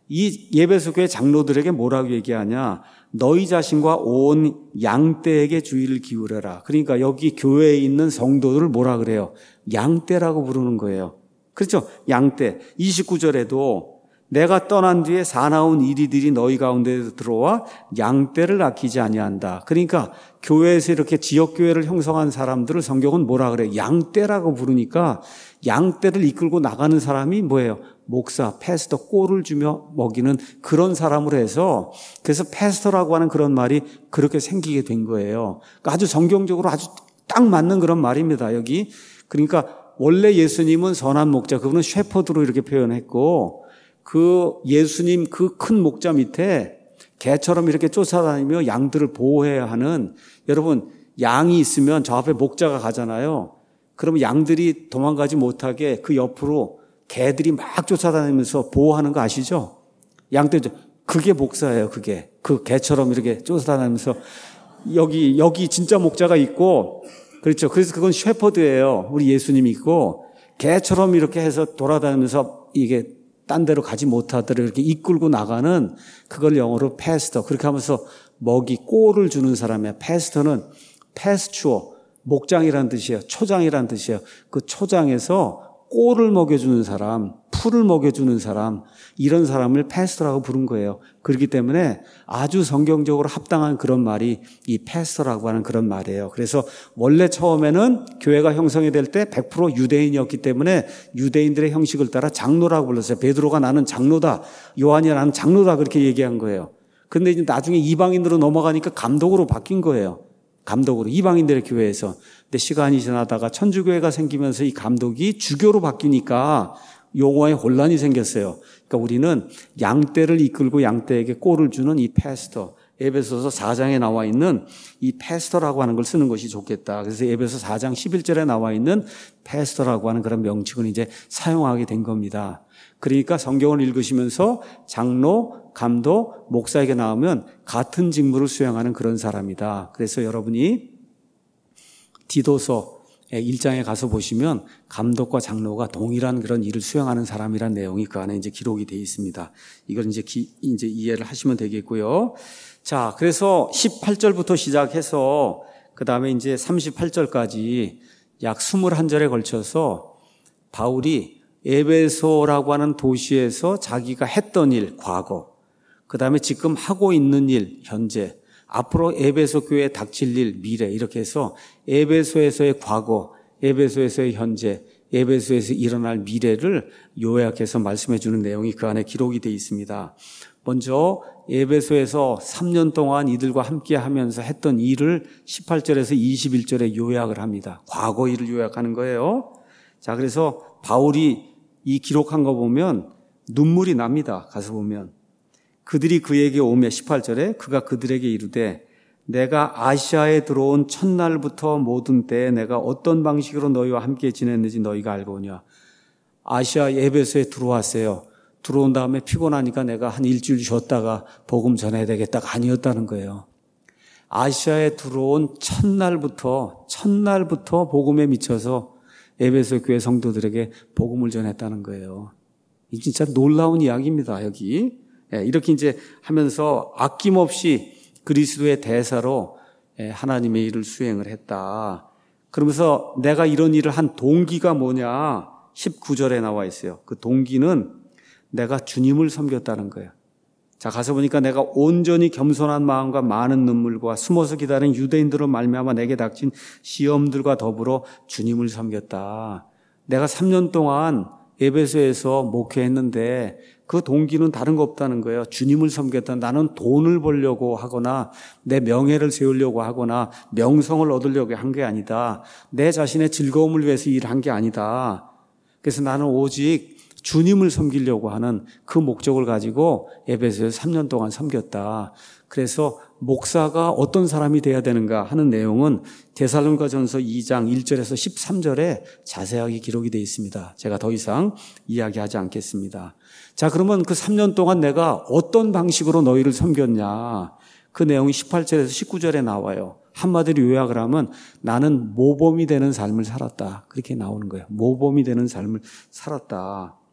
이 에베소 교회 장로들에게 뭐라고 얘기하냐? 너희 자신과 온 양떼에게 주의를 기울여라. 그러니까 여기 교회에 있는 성도들을 뭐라 그래요? 양떼라고 부르는 거예요. 그렇죠? 양떼. 이십구 절에도 내가 떠난 뒤에 사나운 이리들이 너희 가운데 들어와 양떼를 아끼지 아니한다. 그러니까 교회에서 이렇게 지역교회를 형성한 사람들을 성경은 뭐라 그래요? 양떼라고 부르니까 양떼를 이끌고 나가는 사람이 뭐예요? 목사, 패스터, 꼴을 주며 먹이는 그런 사람으로 해서 그래서 패스터라고 하는 그런 말이 그렇게 생기게 된 거예요. 그러니까 아주 성경적으로 아주 딱 맞는 그런 말입니다. 여기. 그러니까 원래 예수님은 선한 목자, 그분은 셰퍼드로 이렇게 표현했고 그 예수님 그 큰 목자 밑에 개처럼 이렇게 쫓아다니며 양들을 보호해야 하는, 여러분 양이 있으면 저 앞에 목자가 가잖아요. 그러면 양들이 도망가지 못하게 그 옆으로 개들이 막 쫓아다니면서 보호하는 거 아시죠? 양떼, 그게 목사예요. 그게 그 개처럼 이렇게 쫓아다니면서 여기 여기 진짜 목자가 있고, 그렇죠. 그래서 그건 셰퍼드예요. 우리 예수님이 있고 개처럼 이렇게 해서 돌아다니면서 이게 딴 데로 가지 못하도록 이렇게 이끌고 나가는, 그걸 영어로 패스터, 그렇게 하면서 먹이 꼴을 주는 사람이야. 패스터는 패스추어, 목장이라는 뜻이에요. 초장이라는 뜻이에요. 그 초장에서 꼴을 먹여주는 사람, 풀을 먹여주는 사람, 이런 사람을 패스터라고 부른 거예요. 그렇기 때문에 아주 성경적으로 합당한 그런 말이 이 패스터라고 하는 그런 말이에요. 그래서 원래 처음에는 교회가 형성이 될 때 백 퍼센트 유대인이었기 때문에 유대인들의 형식을 따라 장로라고 불렀어요. 베드로가 나는 장로다, 요한이 나는 장로다, 그렇게 얘기한 거예요. 근데 이제 나중에 이방인으로 넘어가니까 감독으로 바뀐 거예요. 감독으로, 이방인들의 교회에서. 근데 시간이 지나다가 천주교회가 생기면서 이 감독이 주교로 바뀌니까 용어에 혼란이 생겼어요. 그러니까 우리는 양떼를 이끌고 양떼에게 꼴을 주는 이 패스터, 에베소서 사 장에 나와 있는 이 패스터라고 하는 걸 쓰는 것이 좋겠다. 그래서 에베소 사 장 십일 절에 나와 있는 패스터라고 하는 그런 명칭을 이제 사용하게 된 겁니다. 그러니까 성경을 읽으시면서 장로, 감독, 목사에게 나오면 같은 직무를 수행하는 그런 사람이다. 그래서 여러분이 디도서 일 장에 가서 보시면 감독과 장로가 동일한 그런 일을 수행하는 사람이라는 내용이 그 안에 이제 기록이 되어 있습니다. 이걸 이제 기, 이제 이해를 하시면 되겠고요. 자, 그래서 십팔 절부터 시작해서 그 다음에 이제 삼십팔 절까지 약 이십일 절에 걸쳐서 바울이 에베소라고 하는 도시에서 자기가 했던 일, 과거, 그 다음에 지금 하고 있는 일, 현재, 앞으로 에베소 교회에 닥칠 일, 미래, 이렇게 해서 에베소에서의 과거, 에베소에서의 현재, 에베소에서 일어날 미래를 요약해서 말씀해 주는 내용이 그 안에 기록이 되어 있습니다. 먼저 에베소에서 삼 년 동안 이들과 함께 하면서 했던 일을 십팔 절에서 이십일 절에 요약을 합니다. 과거 일을 요약하는 거예요. 자, 그래서 바울이 이 기록한 거 보면 눈물이 납니다. 가서 보면. 그들이 그에게 오며 십팔 절에 그가 그들에게 이르되 내가 아시아에 들어온 첫날부터 모든 때에 내가 어떤 방식으로 너희와 함께 지냈는지 너희가 알고냐. 아시아 에베소에 들어왔어요. 들어온 다음에 피곤하니까 내가 한 일주일 쉬었다가 복음 전해야 되겠다가 아니었다는 거예요. 아시아에 들어온 첫날부터 첫날부터 복음에 미쳐서 에베소 교회 성도들에게 복음을 전했다는 거예요. 이 진짜 놀라운 이야기입니다. 여기 이렇게 이제 하면서 아낌없이 그리스도의 대사로 하나님의 일을 수행을 했다. 그러면서 내가 이런 일을 한 동기가 뭐냐? 십구 절에 나와 있어요. 그 동기는 내가 주님을 섬겼다는 거예요. 자, 가서 보니까 내가 온전히 겸손한 마음과 많은 눈물과 숨어서 기다린 유대인들로 말미암아 내게 닥친 시험들과 더불어 주님을 섬겼다. 내가 삼 년 동안 에베소에서 목회했는데 그 동기는 다른 거 없다는 거예요. 주님을 섬겼다. 나는 돈을 벌려고 하거나 내 명예를 세우려고 하거나 명성을 얻으려고 한 게 아니다. 내 자신의 즐거움을 위해서 일한 게 아니다. 그래서 나는 오직 주님을 섬기려고 하는 그 목적을 가지고 에베소에서 삼 년 동안 섬겼다. 그래서 목사가 어떤 사람이 돼야 되는가 하는 내용은 데살로니가전서 이 장 일 절에서 십삼 절에 자세하게 기록이 되어 있습니다. 제가 더 이상 이야기하지 않겠습니다. 자, 그러면 그 삼 년 동안 내가 어떤 방식으로 너희를 섬겼냐? 그 내용이 십팔 절에서 십구 절에 나와요. 한마디로 요약을 하면 나는 모범이 되는 삶을 살았다. 그렇게 나오는 거예요. 모범이 되는 삶을 살았다.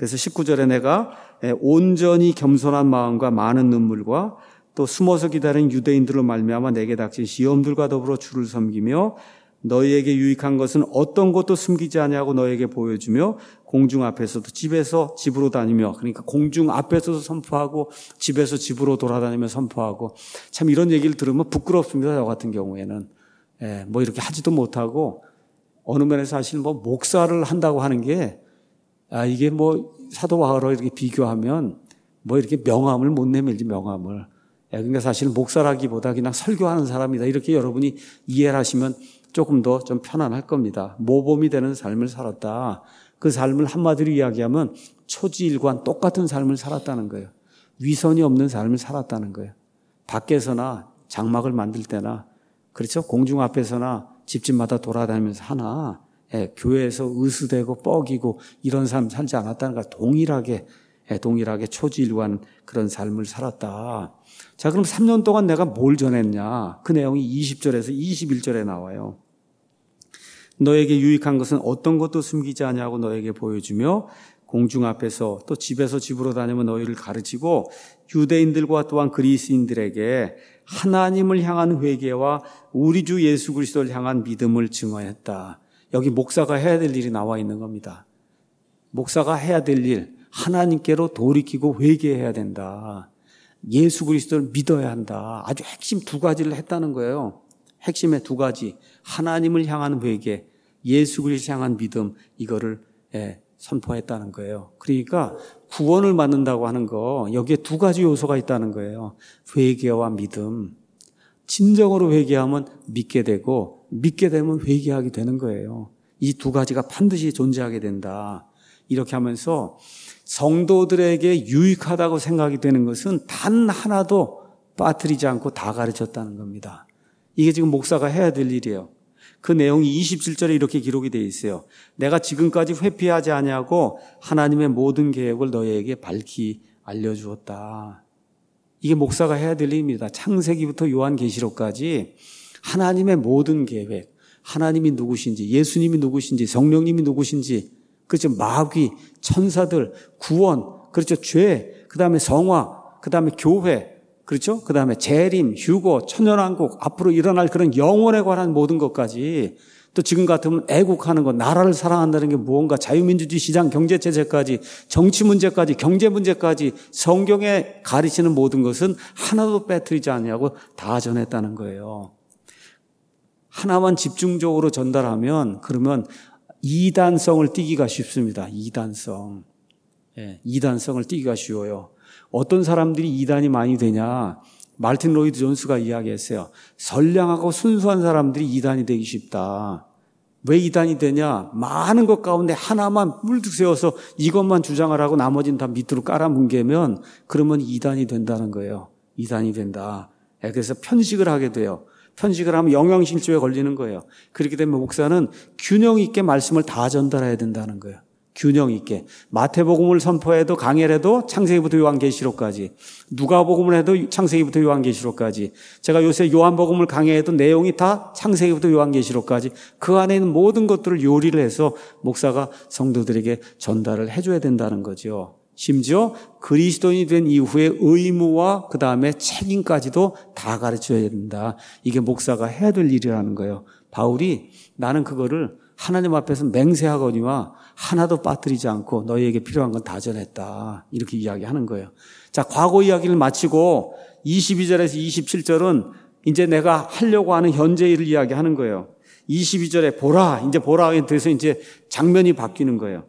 그래서 십구 절에 내가 온전히 겸손한 마음과 많은 눈물과 또 숨어서 기다리는 유대인들로 말미암아 내게 닥친 시험들과 더불어 주를 섬기며 너희에게 유익한 것은 어떤 것도 숨기지 아니하고 너희에게 보여주며 공중 앞에서도 집에서 집으로 다니며, 그러니까 공중 앞에서도 선포하고 집에서 집으로 돌아다니며 선포하고, 참 이런 얘기를 들으면 부끄럽습니다. 저 같은 경우에는 예, 뭐 이렇게 하지도 못하고, 어느 면에서 사실 뭐 목사를 한다고 하는 게 아, 이게 뭐 사도 바울과 이렇게 비교하면 뭐 이렇게 명함을 못 내밀지, 명함을. 예, 그러니까 사실 목사라기보다 그냥 설교하는 사람이다, 이렇게 여러분이 이해를 하시면 조금 더 좀 편안할 겁니다. 모범이 되는 삶을 살았다. 그 삶을 한마디로 이야기하면 초지일관 똑같은 삶을 살았다는 거예요. 위선이 없는 삶을 살았다는 거예요. 밖에서나 장막을 만들 때나, 그렇죠? 공중 앞에서나 집집마다 돌아다니면서 하나, 예, 교회에서 의수되고 뻐기고 이런 삶 살지 않았다는 거, 동일하게, 예, 동일하게 초지일관 그런 삶을 살았다. 자, 그럼 삼 년 동안 내가 뭘 전했냐? 그 내용이 이십 절에서 이십일 절에 나와요. 너에게 유익한 것은 어떤 것도 숨기지 아니하고 너에게 보여주며 공중 앞에서 또 집에서 집으로 다니며 너희를 가르치고 유대인들과 또한 그리스인들에게 하나님을 향한 회개와 우리 주 예수 그리스도를 향한 믿음을 증언했다. 여기 목사가 해야 될 일이 나와 있는 겁니다. 목사가 해야 될 일, 하나님께로 돌이키고 회개해야 된다. 예수 그리스도를 믿어야 한다. 아주 핵심 두 가지를 했다는 거예요. 핵심의 두 가지. 하나님을 향한 회개, 예수 그리스도를 향한 믿음, 이거를 예, 선포했다는 거예요. 그러니까 구원을 받는다고 하는 거, 여기에 두 가지 요소가 있다는 거예요. 회개와 믿음. 진정으로 회개하면 믿게 되고, 믿게 되면 회개하게 되는 거예요. 이 두 가지가 반드시 존재하게 된다. 이렇게 하면서 성도들에게 유익하다고 생각이 되는 것은 단 하나도 빠뜨리지 않고 다 가르쳤다는 겁니다. 이게 지금 목사가 해야 될 일이에요. 그 내용이 이십칠 절에 이렇게 기록이 되어 있어요. 내가 지금까지 회피하지 아니하고 하나님의 모든 계획을 너희에게 밝히 알려주었다. 이게 목사가 해야 될 일입니다. 창세기부터 요한계시록까지 하나님의 모든 계획, 하나님이 누구신지, 예수님이 누구신지, 성령님이 누구신지, 그렇죠, 마귀, 천사들, 구원, 그렇죠, 죄, 그 다음에 성화, 그 다음에 교회, 그렇죠? 그 다음에 재림, 휴거, 천년왕국, 앞으로 일어날 그런 영혼에 관한 모든 것까지, 또 지금 같으면 애국하는 것, 나라를 사랑한다는 게 무언가, 자유민주주의 시장 경제체제까지, 정치 문제까지, 경제 문제까지 성경에 가르치는 모든 것은 하나도 빼뜨리지 않냐고 다 전했다는 거예요. 하나만 집중적으로 전달하면, 그러면 이단성을 띠기가 쉽습니다. 이단성. 예, 이단성을 띠기가 쉬워요. 어떤 사람들이 이단이 많이 되냐? 말틴 로이드 존스가 이야기했어요. 선량하고 순수한 사람들이 이단이 되기 쉽다. 왜 이단이 되냐? 많은 것 가운데 하나만 물뚝 세워서 이것만 주장을 하고 나머지는 다 밑으로 깔아뭉개면 그러면 이단이 된다는 거예요. 이단이 된다. 그래서 편식을 하게 돼요. 편식을 하면 영양실조에 걸리는 거예요. 그렇게 되면 목사는 균형 있게 말씀을 다 전달해야 된다는 거예요. 균형 있게. 마태복음을 선포해도 강해를 해도 창세기부터 요한계시록까지, 누가복음을 해도 창세기부터 요한계시록까지, 제가 요새 요한복음을 강해해도 내용이 다 창세기부터 요한계시록까지, 그 안에 있는 모든 것들을 요리를 해서 목사가 성도들에게 전달을 해줘야 된다는 거죠. 심지어 그리스도인이 된 이후에 의무와 그 다음에 책임까지도 다 가르쳐야 된다. 이게 목사가 해야 될 일이라는 거예요. 바울이 나는 그거를 하나님 앞에서 맹세하거니와 하나도 빠뜨리지 않고 너희에게 필요한 건 다 전했다. 이렇게 이야기하는 거예요. 자, 과거 이야기를 마치고 이십이 절에서 이십칠 절은 이제 내가 하려고 하는 현재 일을 이야기하는 거예요. 이십이 절에 보라, 이제 보라에 대해서 이제 장면이 바뀌는 거예요.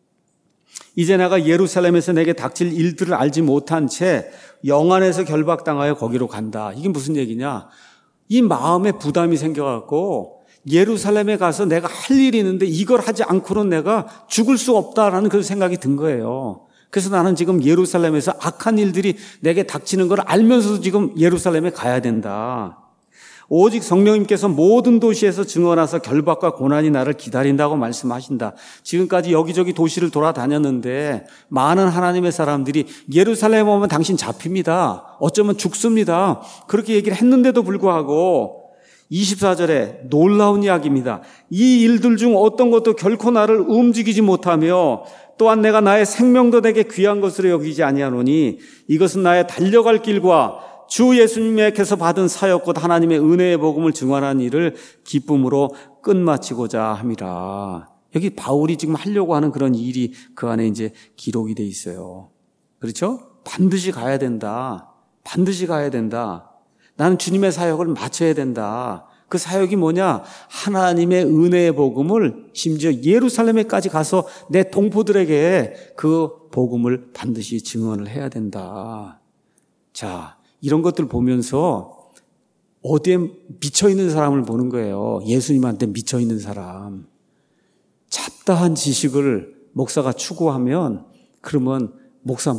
이제 내가 예루살렘에서 내게 닥칠 일들을 알지 못한 채 영안에서 결박당하여 거기로 간다. 이게 무슨 얘기냐? 이 마음에 부담이 생겨갖고 예루살렘에 가서 내가 할 일이 있는데 이걸 하지 않고는 내가 죽을 수 없다라는 그런 생각이 든 거예요. 그래서 나는 지금 예루살렘에서 악한 일들이 내게 닥치는 걸 알면서도 지금 예루살렘에 가야 된다. 오직 성령님께서 모든 도시에서 증언하사 결박과 고난이 나를 기다린다고 말씀하신다. 지금까지 여기저기 도시를 돌아다녔는데 많은 하나님의 사람들이 예루살렘에 오면 당신 잡힙니다. 어쩌면 죽습니다. 그렇게 얘기를 했는데도 불구하고 이십사 절에 놀라운 이야기입니다. 이 일들 중 어떤 것도 결코 나를 움직이지 못하며 또한 내가 나의 생명도 내게 귀한 것으로 여기지 아니하노니 이것은 나의 달려갈 길과 주 예수님께서 받은 사역 곧 하나님의 은혜의 복음을 증언하는 일을 기쁨으로 끝마치고자 함이라. 여기 바울이 지금 하려고 하는 그런 일이 그 안에 이제 기록이 돼 있어요. 그렇죠? 반드시 가야 된다. 반드시 가야 된다. 나는 주님의 사역을 마쳐야 된다. 그 사역이 뭐냐? 하나님의 은혜의 복음을 심지어 예루살렘에까지 가서 내 동포들에게 그 복음을 반드시 증언을 해야 된다. 자, 이런 것들 보면서 어디에 미쳐있는 사람을 보는 거예요. 예수님한테 미쳐있는 사람. 잡다한 지식을 목사가 추구하면 그러면 목사,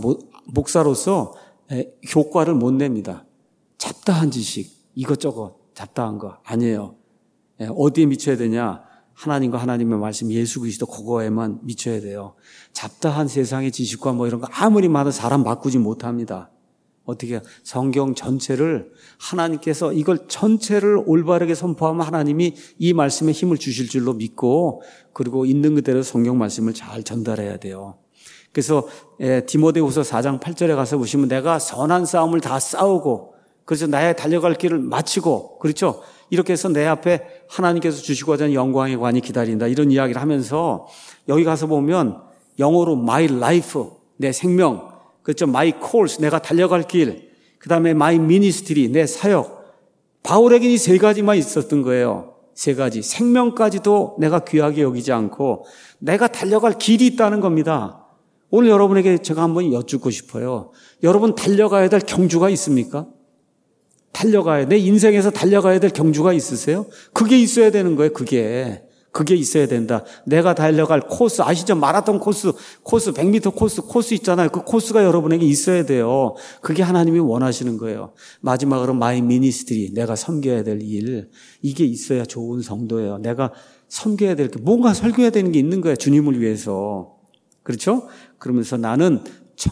목사로서 효과를 못 냅니다. 잡다한 지식, 이것저것 잡다한 거 아니에요. 어디에 미쳐야 되냐? 하나님과 하나님의 말씀 예수 그리스도 그거에만 미쳐야 돼요. 잡다한 세상의 지식과 뭐 이런 거 아무리 많은 사람 바꾸지 못합니다. 어떻게 성경 전체를 하나님께서 이걸 전체를 올바르게 선포하면 하나님이 이 말씀에 힘을 주실 줄로 믿고 그리고 있는 그대로 성경 말씀을 잘 전달해야 돼요. 그래서 디모데후서 사 장 팔 절에 가서 보시면 내가 선한 싸움을 다 싸우고 그래서 나의 달려갈 길을 마치고 그렇죠? 이렇게 해서 내 앞에 하나님께서 주시고자 하는 영광의 관이 기다린다 이런 이야기를 하면서 여기 가서 보면 영어로 my life 내 생명 그렇죠? my course 내가 달려갈 길 그 다음에 my ministry 내 사역 바울에게는 이 세 가지만 있었던 거예요. 세 가지 생명까지도 내가 귀하게 여기지 않고 내가 달려갈 길이 있다는 겁니다. 오늘 여러분에게 제가 한번 여쭙고 싶어요. 여러분 달려가야 될 경주가 있습니까? 달려가야 내 인생에서 달려가야 될 경주가 있으세요? 그게 있어야 되는 거예요. 그게 그게 있어야 된다. 내가 달려갈 코스 아시죠? 마라톤 코스 코스 백 미터 코스 코스 있잖아요. 그 코스가 여러분에게 있어야 돼요. 그게 하나님이 원하시는 거예요. 마지막으로 마이 미니스트리 내가 섬겨야 될 일 이게 있어야 좋은 성도예요. 내가 섬겨야 될 게 뭔가 설교해야 되는 게 있는 거예요. 주님을 위해서. 그렇죠? 그러면서 나는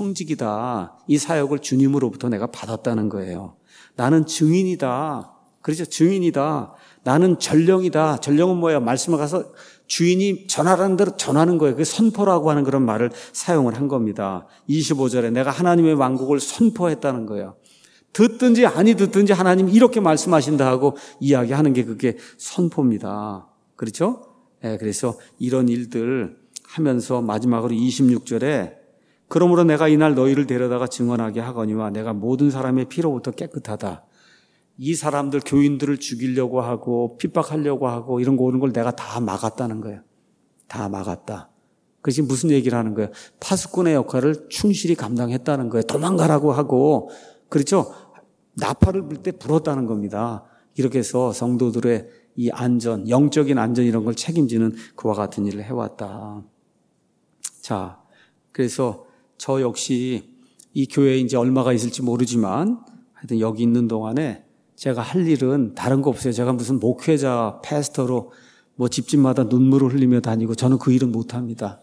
청직이다. 이 사역을 주님으로부터 내가 받았다는 거예요. 나는 증인이다. 그렇죠? 증인이다. 나는 전령이다. 전령은 뭐야? 말씀을 가서 주인이 전하라는 대로 전하는 거예요. 그게 선포라고 하는 그런 말을 사용을 한 겁니다. 이십오 절에 내가 하나님의 왕국을 선포했다는 거예요. 듣든지 아니 듣든지 하나님이 이렇게 말씀하신다 하고 이야기하는 게 그게 선포입니다. 그렇죠? 네, 그래서 이런 일들 하면서 마지막으로 이십육 절에 그러므로 내가 이날 너희를 데려다가 증언하게 하거니와 내가 모든 사람의 피로부터 깨끗하다. 이 사람들 교인들을 죽이려고 하고 핍박하려고 하고 이런 거 오는 걸 내가 다 막았다는 거예요. 다 막았다. 그것이 무슨 얘기를 하는 거예요? 파수꾼의 역할을 충실히 감당했다는 거예요. 도망가라고 하고 그렇죠? 나팔을 불 때 불었다는 겁니다. 이렇게 해서 성도들의 이 안전, 영적인 안전 이런 걸 책임지는 그와 같은 일을 해왔다. 자, 그래서 저 역시 이 교회에 이제 얼마가 있을지 모르지만 하여튼 여기 있는 동안에 제가 할 일은 다른 거 없어요. 제가 무슨 목회자, 패스터로 뭐 집집마다 눈물을 흘리며 다니고 저는 그 일은 못합니다.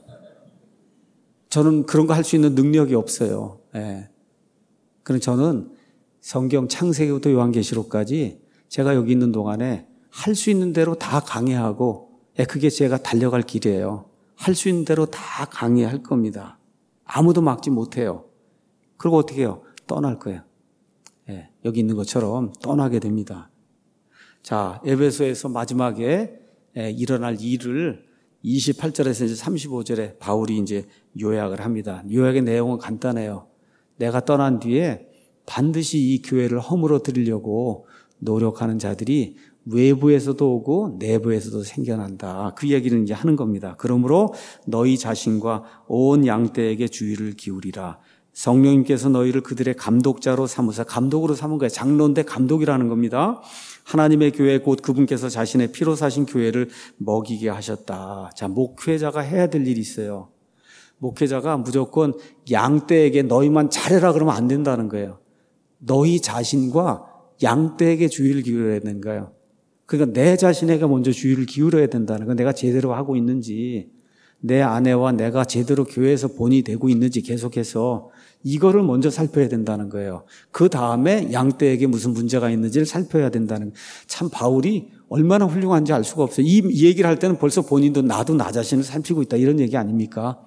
저는 그런 거 할 수 있는 능력이 없어요. 예. 그럼 저는 성경 창세기부터 요한계시록까지 제가 여기 있는 동안에 할 수 있는 대로 다 강해하고 예, 그게 제가 달려갈 길이에요. 할 수 있는 대로 다 강해할 겁니다. 아무도 막지 못해요. 그리고 어떻게 해요? 떠날 거예요. 예, 여기 있는 것처럼 떠나게 됩니다. 자, 에베소에서 마지막에 예, 일어날 일을 이십팔 절에서 이제 삼십오 절에 바울이 이제 요약을 합니다. 요약의 내용은 간단해요. 내가 떠난 뒤에 반드시 이 교회를 허물어 드리려고 노력하는 자들이 외부에서도 오고 내부에서도 생겨난다. 그 얘기를 이제 하는 겁니다. 그러므로 너희 자신과 온 양떼에게 주의를 기울이라. 성령님께서 너희를 그들의 감독자로 삼으사 감독으로 삼은 거예요. 장로인데 감독이라는 겁니다. 하나님의 교회 곧 그분께서 자신의 피로 사신 교회를 먹이게 하셨다. 자, 목회자가 해야 될 일이 있어요. 목회자가 무조건 양떼에게 너희만 잘해라 그러면 안 된다는 거예요. 너희 자신과 양떼에게 주의를 기울여야 되는 거예요. 그러니까 내 자신에게 먼저 주의를 기울여야 된다는 거. 내가 제대로 하고 있는지, 내 아내와 내가 제대로 교회에서 본이 되고 있는지 계속해서 이거를 먼저 살펴야 된다는 거예요. 그 다음에 양떼에게 무슨 문제가 있는지를 살펴야 된다는 거예요. 참 바울이 얼마나 훌륭한지 알 수가 없어요. 이 얘기를 할 때는 벌써 본인도 나도 나 자신을 살피고 있다 이런 얘기 아닙니까?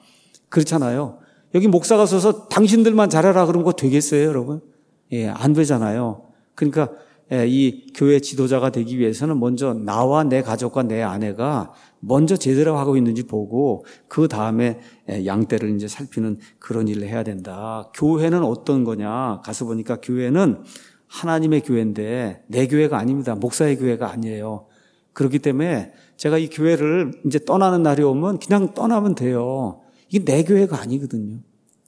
그렇잖아요. 여기 목사가 서서 당신들만 잘해라 그런 거 되겠어요, 여러분? 예, 안 되잖아요. 그러니까 이 교회 지도자가 되기 위해서는 먼저 나와 내 가족과 내 아내가 먼저 제대로 하고 있는지 보고 그 다음에 양떼를 이제 살피는 그런 일을 해야 된다. 교회는 어떤 거냐? 가서 보니까 교회는 하나님의 교회인데 내 교회가 아닙니다. 목사의 교회가 아니에요. 그렇기 때문에 제가 이 교회를 이제 떠나는 날이 오면 그냥 떠나면 돼요. 이게 내 교회가 아니거든요.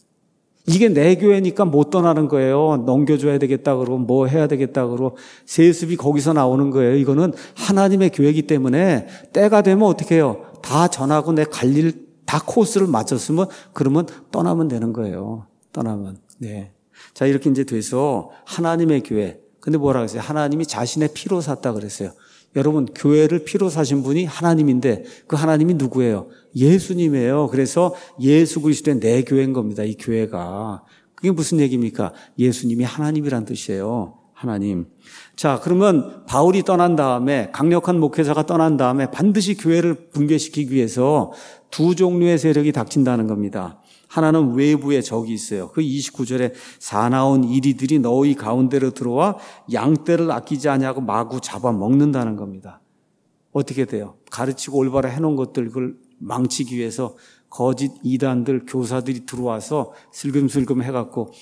이게 내 교회니까 못 떠나는 거예요. 넘겨줘야 되겠다 그러고 뭐 해야 되겠다 그러고 세습이 거기서 나오는 거예요. 이거는 하나님의 교회이기 때문에 때가 되면 어떻게 해요? 다 전하고 내 갈 일 다 코스를 맞췄으면 그러면 떠나면 되는 거예요. 떠나면. 네. 자, 이렇게 이제 돼서 하나님의 교회. 근데 뭐라 그랬어요? 하나님이 자신의 피로 샀다 그랬어요. 여러분, 교회를 피로 사신 분이 하나님인데 그 하나님이 누구예요? 예수님이에요. 그래서 예수 그리스도의 내 교회인 겁니다. 이 교회가. 그게 무슨 얘기입니까? 예수님이 하나님이란 뜻이에요. 하나님. 자, 그러면 바울이 떠난 다음에 강력한 목회자가 떠난 다음에 반드시 교회를 붕괴시키기 위해서 두 종류의 세력이 닥친다는 겁니다. 하나는 외부에 적이 있어요. 그 이십구 절에 사나운 이리들이 너희 가운데로 들어와 양떼를 아끼지 아니하고 마구 잡아먹는다는 겁니다. 어떻게 돼요? 가르치고 올바로 해놓은 것들 그걸 망치기 위해서 거짓 이단들 교사들이 들어와서 슬금슬금 해갖고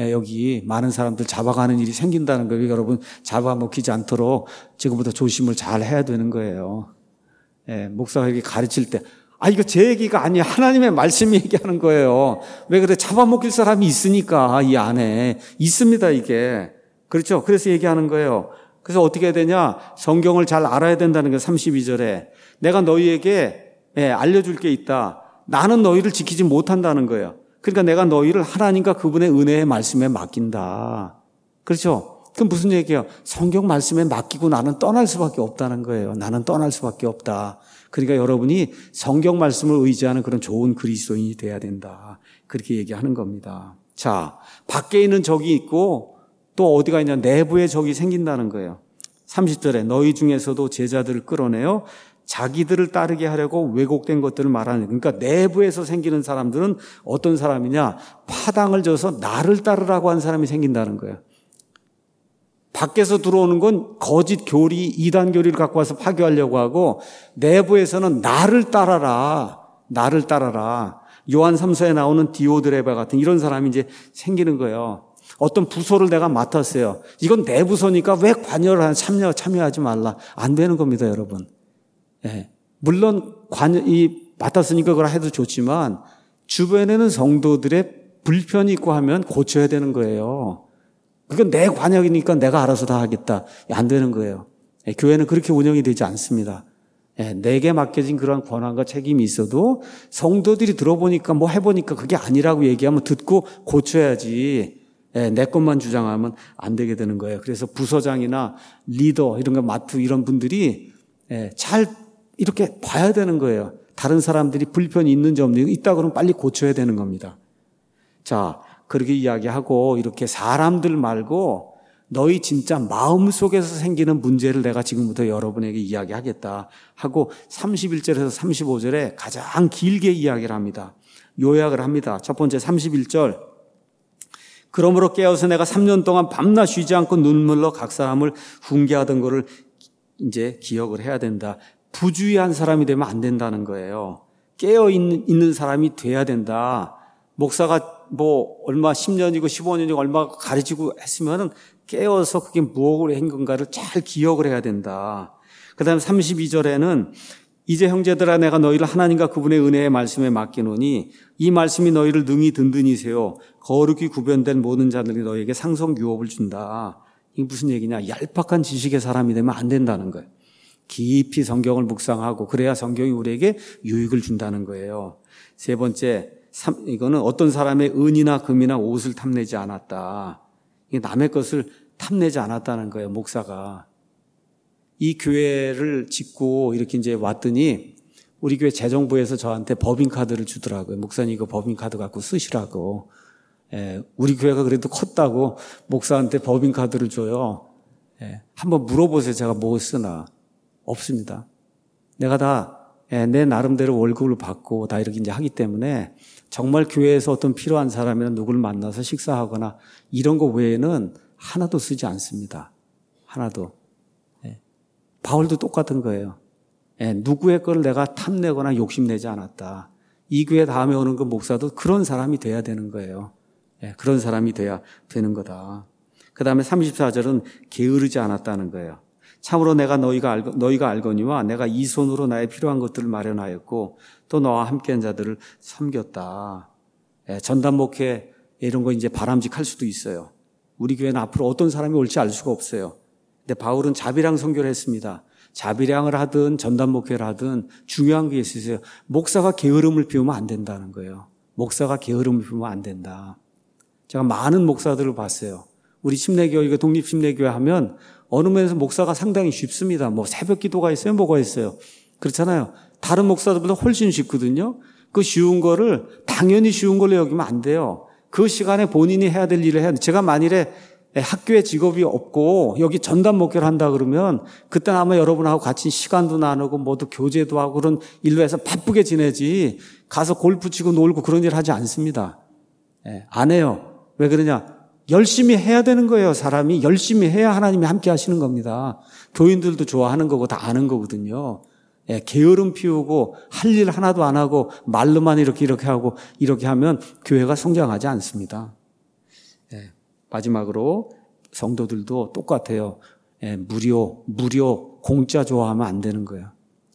여기 많은 사람들 잡아가는 일이 생긴다는 거예요. 여러분 잡아먹히지 않도록 지금부터 조심을 잘 해야 되는 거예요. 예, 목사가 이렇게 가르칠 때 아, 이거 제 얘기가 아니야. 하나님의 말씀이 얘기하는 거예요. 왜 그래? 잡아먹힐 사람이 있으니까, 이 안에. 있습니다, 이게. 그렇죠? 그래서 얘기하는 거예요. 그래서 어떻게 해야 되냐? 성경을 잘 알아야 된다는 거예요. 삼십이 절에. 내가 너희에게 예, 알려줄 게 있다. 나는 너희를 지키지 못한다는 거예요. 그러니까 내가 너희를 하나님과 그분의 은혜의 말씀에 맡긴다. 그렇죠? 그럼 무슨 얘기예요? 성경 말씀에 맡기고 나는 떠날 수밖에 없다는 거예요. 나는 떠날 수밖에 없다. 그러니까 여러분이 성경 말씀을 의지하는 그런 좋은 그리스도인이 돼야 된다. 그렇게 얘기하는 겁니다. 자, 밖에 있는 적이 있고 또 어디가 있냐? 내부에 적이 생긴다는 거예요. 삼십 절에 너희 중에서도 제자들을 끌어내어 자기들을 따르게 하려고 왜곡된 것들을 말하는. 그러니까 내부에서 생기는 사람들은 어떤 사람이냐? 파당을 져서 나를 따르라고 하는 사람이 생긴다는 거예요. 밖에서 들어오는 건 거짓 교리, 이단 교리를 갖고 와서 파괴하려고 하고 내부에서는 나를 따라라. 나를 따라라. 요한 삼 서에 나오는 디오드레바 같은 이런 사람이 이제 생기는 거예요. 어떤 부서를 내가 맡았어요. 이건 내 부서니까 왜 관여를 한 참여, 참여하지 말라. 안 되는 겁니다, 여러분. 예. 물론 관여, 이 맡았으니까 그걸 해도 좋지만 주변에는 성도들의 불편이 있고 하면 고쳐야 되는 거예요. 그건 내 관역이니까 내가 알아서 다 하겠다. 안 되는 거예요. 예, 교회는 그렇게 운영이 되지 않습니다. 예, 내게 맡겨진 그런 권한과 책임이 있어도 성도들이 들어보니까 뭐 해보니까 그게 아니라고 얘기하면 듣고 고쳐야지. 예, 내 것만 주장하면 안 되게 되는 거예요. 그래서 부서장이나 리더 이런 거 맡고 이런 분들이 예, 잘 이렇게 봐야 되는 거예요. 다른 사람들이 불편이 있는 점이 있다 그러면 빨리 고쳐야 되는 겁니다. 자, 그렇게 이야기하고 이렇게 사람들 말고 너희 진짜 마음속에서 생기는 문제를 내가 지금부터 여러분에게 이야기하겠다 하고 삼십일 절에서 삼십오 절에 가장 길게 이야기를 합니다. 요약을 합니다. 첫 번째 삼십일 절. 그러므로 깨어서 내가 삼 년 동안 밤낮 쉬지 않고 눈물로 각 사람을 훈계하던 거를 이제 기억을 해야 된다. 부주의한 사람이 되면 안 된다는 거예요. 깨어 있는, 있는 사람이 돼야 된다. 목사가 뭐 얼마 십 년이고 십오 년이고 얼마 가르치고 했으면은 깨어서 그게 무엇으로 한 건가를 잘 기억을 해야 된다. 그다음에 삼십이 절에는 이제 형제들아 내가 너희를 하나님과 그분의 은혜의 말씀에 맡기노니 이 말씀이 너희를 능히 든든히 세워 거룩히 구별된 모든 자들이 너희에게 상성 유업을 준다. 이게 무슨 얘기냐? 얄팍한 지식의 사람이 되면 안 된다는 거예요. 깊이 성경을 묵상하고 그래야 성경이 우리에게 유익을 준다는 거예요. 세 번째, 이거는 어떤 사람의 은이나 금이나 옷을 탐내지 않았다. 이게 남의 것을 탐내지 않았다는 거예요, 목사가. 이 교회를 짓고 이렇게 이제 왔더니 우리 교회 재정부에서 저한테 법인카드를 주더라고요. 목사님 이거 법인카드 갖고 쓰시라고. 예, 우리 교회가 그래도 컸다고 목사한테 법인카드를 줘요. 예, 한번 물어보세요. 제가 뭐 쓰나. 없습니다. 내가 다 내 나름대로 월급을 받고 다 이렇게 이제 하기 때문에 정말 교회에서 어떤 필요한 사람이나 누구를 만나서 식사하거나 이런 거 외에는 하나도 쓰지 않습니다. 하나도. 예. 바울도 똑같은 거예요. 예. 누구의 걸 내가 탐내거나 욕심내지 않았다. 이 교회 다음에 오는 그 목사도 그런 사람이 돼야 되는 거예요. 예. 그런 사람이 돼야 되는 거다. 그 다음에 삼십사 절은 게으르지 않았다는 거예요. 참으로 내가 너희가 알거, 너희가 알거니와 내가 이 손으로 나의 필요한 것들을 마련하였고 또 너와 함께한 자들을 섬겼다. 예, 전담 목회 이런 거 이제 바람직할 수도 있어요. 우리 교회는 앞으로 어떤 사람이 올지 알 수가 없어요. 근데 바울은 자비량 선교를 했습니다. 자비량을 하든 전담 목회를 하든 중요한 게 있으세요. 목사가 게으름을 피우면 안 된다는 거예요. 목사가 게으름을 피우면 안 된다. 제가 많은 목사들을 봤어요. 우리 침례교회, 독립침례교회 하면 어느 면에서 목사가 상당히 쉽습니다. 뭐 새벽 기도가 있어요? 뭐가 있어요? 그렇잖아요. 다른 목사들보다 훨씬 쉽거든요. 그 쉬운 거를 당연히 쉬운 걸로 여기면 안 돼요. 그 시간에 본인이 해야 될 일을 해야 돼. 제가 만일에 학교에 직업이 없고 여기 전담 목회를 한다 그러면 그때는 아마 여러분하고 같이 시간도 나누고 모두 교제도 하고 그런 일로 해서 바쁘게 지내지 가서 골프 치고 놀고 그런 일 하지 않습니다. 안 해요. 왜 그러냐? 열심히 해야 되는 거예요. 사람이 열심히 해야 하나님이 함께 하시는 겁니다. 교인들도 좋아하는 거고 다 아는 거거든요. 예, 게으름 피우고 할 일 하나도 안 하고 말로만 이렇게 이렇게 하고 이렇게 하면 교회가 성장하지 않습니다. 예, 마지막으로 성도들도 똑같아요. 예, 무료, 무료, 공짜 좋아하면 안 되는 거예요.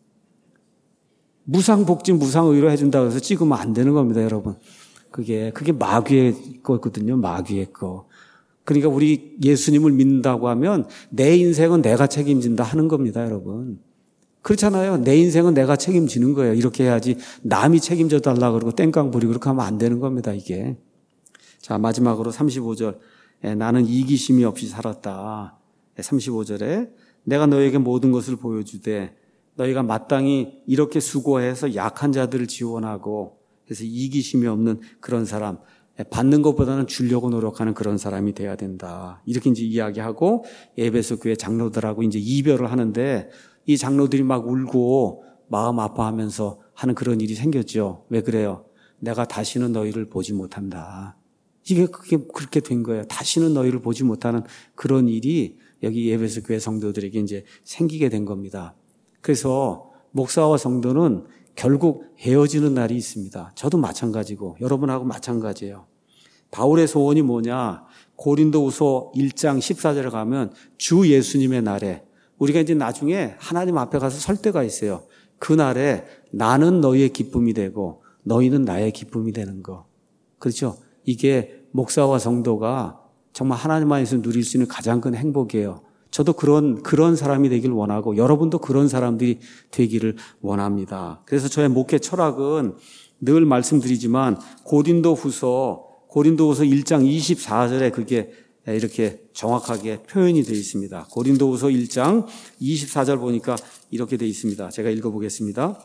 무상복지, 무상의료 해준다고 해서 찍으면 안 되는 겁니다, 여러분. 그게, 그게 마귀의 거거든요. 마귀의 거. 그러니까 우리 예수님을 믿는다고 하면 내 인생은 내가 책임진다 하는 겁니다, 여러분. 그렇잖아요. 내 인생은 내가 책임지는 거예요. 이렇게 해야지 남이 책임져 달라고 그러고 땡깡 부리고 그렇게 하면 안 되는 겁니다, 이게. 자, 마지막으로 삼십오 절. 예, 나는 이기심이 없이 살았다. 예, 삼십오 절에 내가 너에게 모든 것을 보여주되 너희가 마땅히 이렇게 수고해서 약한 자들을 지원하고 그래서 이기심이 없는 그런 사람, 받는 것보다는 주려고 노력하는 그런 사람이 돼야 된다. 이렇게 이제 이야기하고 에베소 교회 장로들하고 이제 이별을 하는데 이 장로들이 막 울고 마음 아파하면서 하는 그런 일이 생겼죠. 왜 그래요? 내가 다시는 너희를 보지 못한다. 이게 그게 그렇게 된 거예요. 다시는 너희를 보지 못하는 그런 일이 여기 에베소 교회 성도들에게 이제 생기게 된 겁니다. 그래서 목사와 성도는 결국 헤어지는 날이 있습니다. 저도 마찬가지고 여러분하고 마찬가지예요. 바울의 소원이 뭐냐? 고린도후서 일 장 십사 절에 가면 주 예수님의 날에 우리가 이제 나중에 하나님 앞에 가서 설 때가 있어요. 그 날에 나는 너희의 기쁨이 되고 너희는 나의 기쁨이 되는 거. 그렇죠? 이게 목사와 성도가 정말 하나님 안에서 누릴 수 있는 가장 큰 행복이에요. 저도 그런, 그런 사람이 되길 원하고 여러분도 그런 사람들이 되기를 원합니다. 그래서 저의 목회 철학은 늘 말씀드리지만 고린도 후서, 고린도 후서 일 장 이십사 절에 그게 이렇게 정확하게 표현이 되어 있습니다. 고린도 후서 일 장 이십사 절 보니까 이렇게 되어 있습니다. 제가 읽어보겠습니다.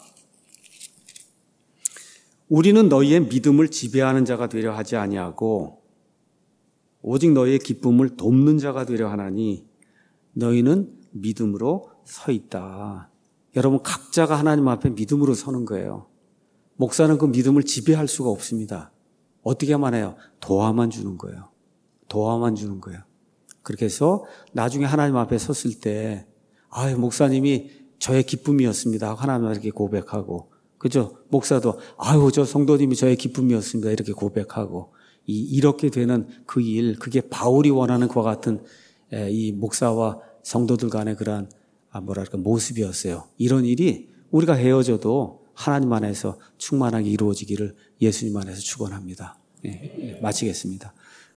우리는 너희의 믿음을 지배하는 자가 되려 하지 아니하고 오직 너희의 기쁨을 돕는 자가 되려 하나니 너희는 믿음으로 서 있다. 여러분 각자가 하나님 앞에 믿음으로 서는 거예요. 목사는 그 믿음을 지배할 수가 없습니다. 어떻게 하면 해요? 도와만 주는 거예요. 도와만 주는 거예요. 그렇게 해서 나중에 하나님 앞에 섰을 때 아유 목사님이 저의 기쁨이었습니다. 하나님 이렇게 고백하고 그죠? 목사도 아유 저 성도님이 저의 기쁨이었습니다. 이렇게 고백하고 이, 이렇게 되는 그 일 그게 바울이 원하는 것과 같은 이 목사와 성도들 간의 그러한 뭐랄까 모습이었어요. 이런 일이 우리가 헤어져도 하나님 안에서 충만하게 이루어지기를 예수님 안에서 축원합니다. 예, 예, 마치겠습니다.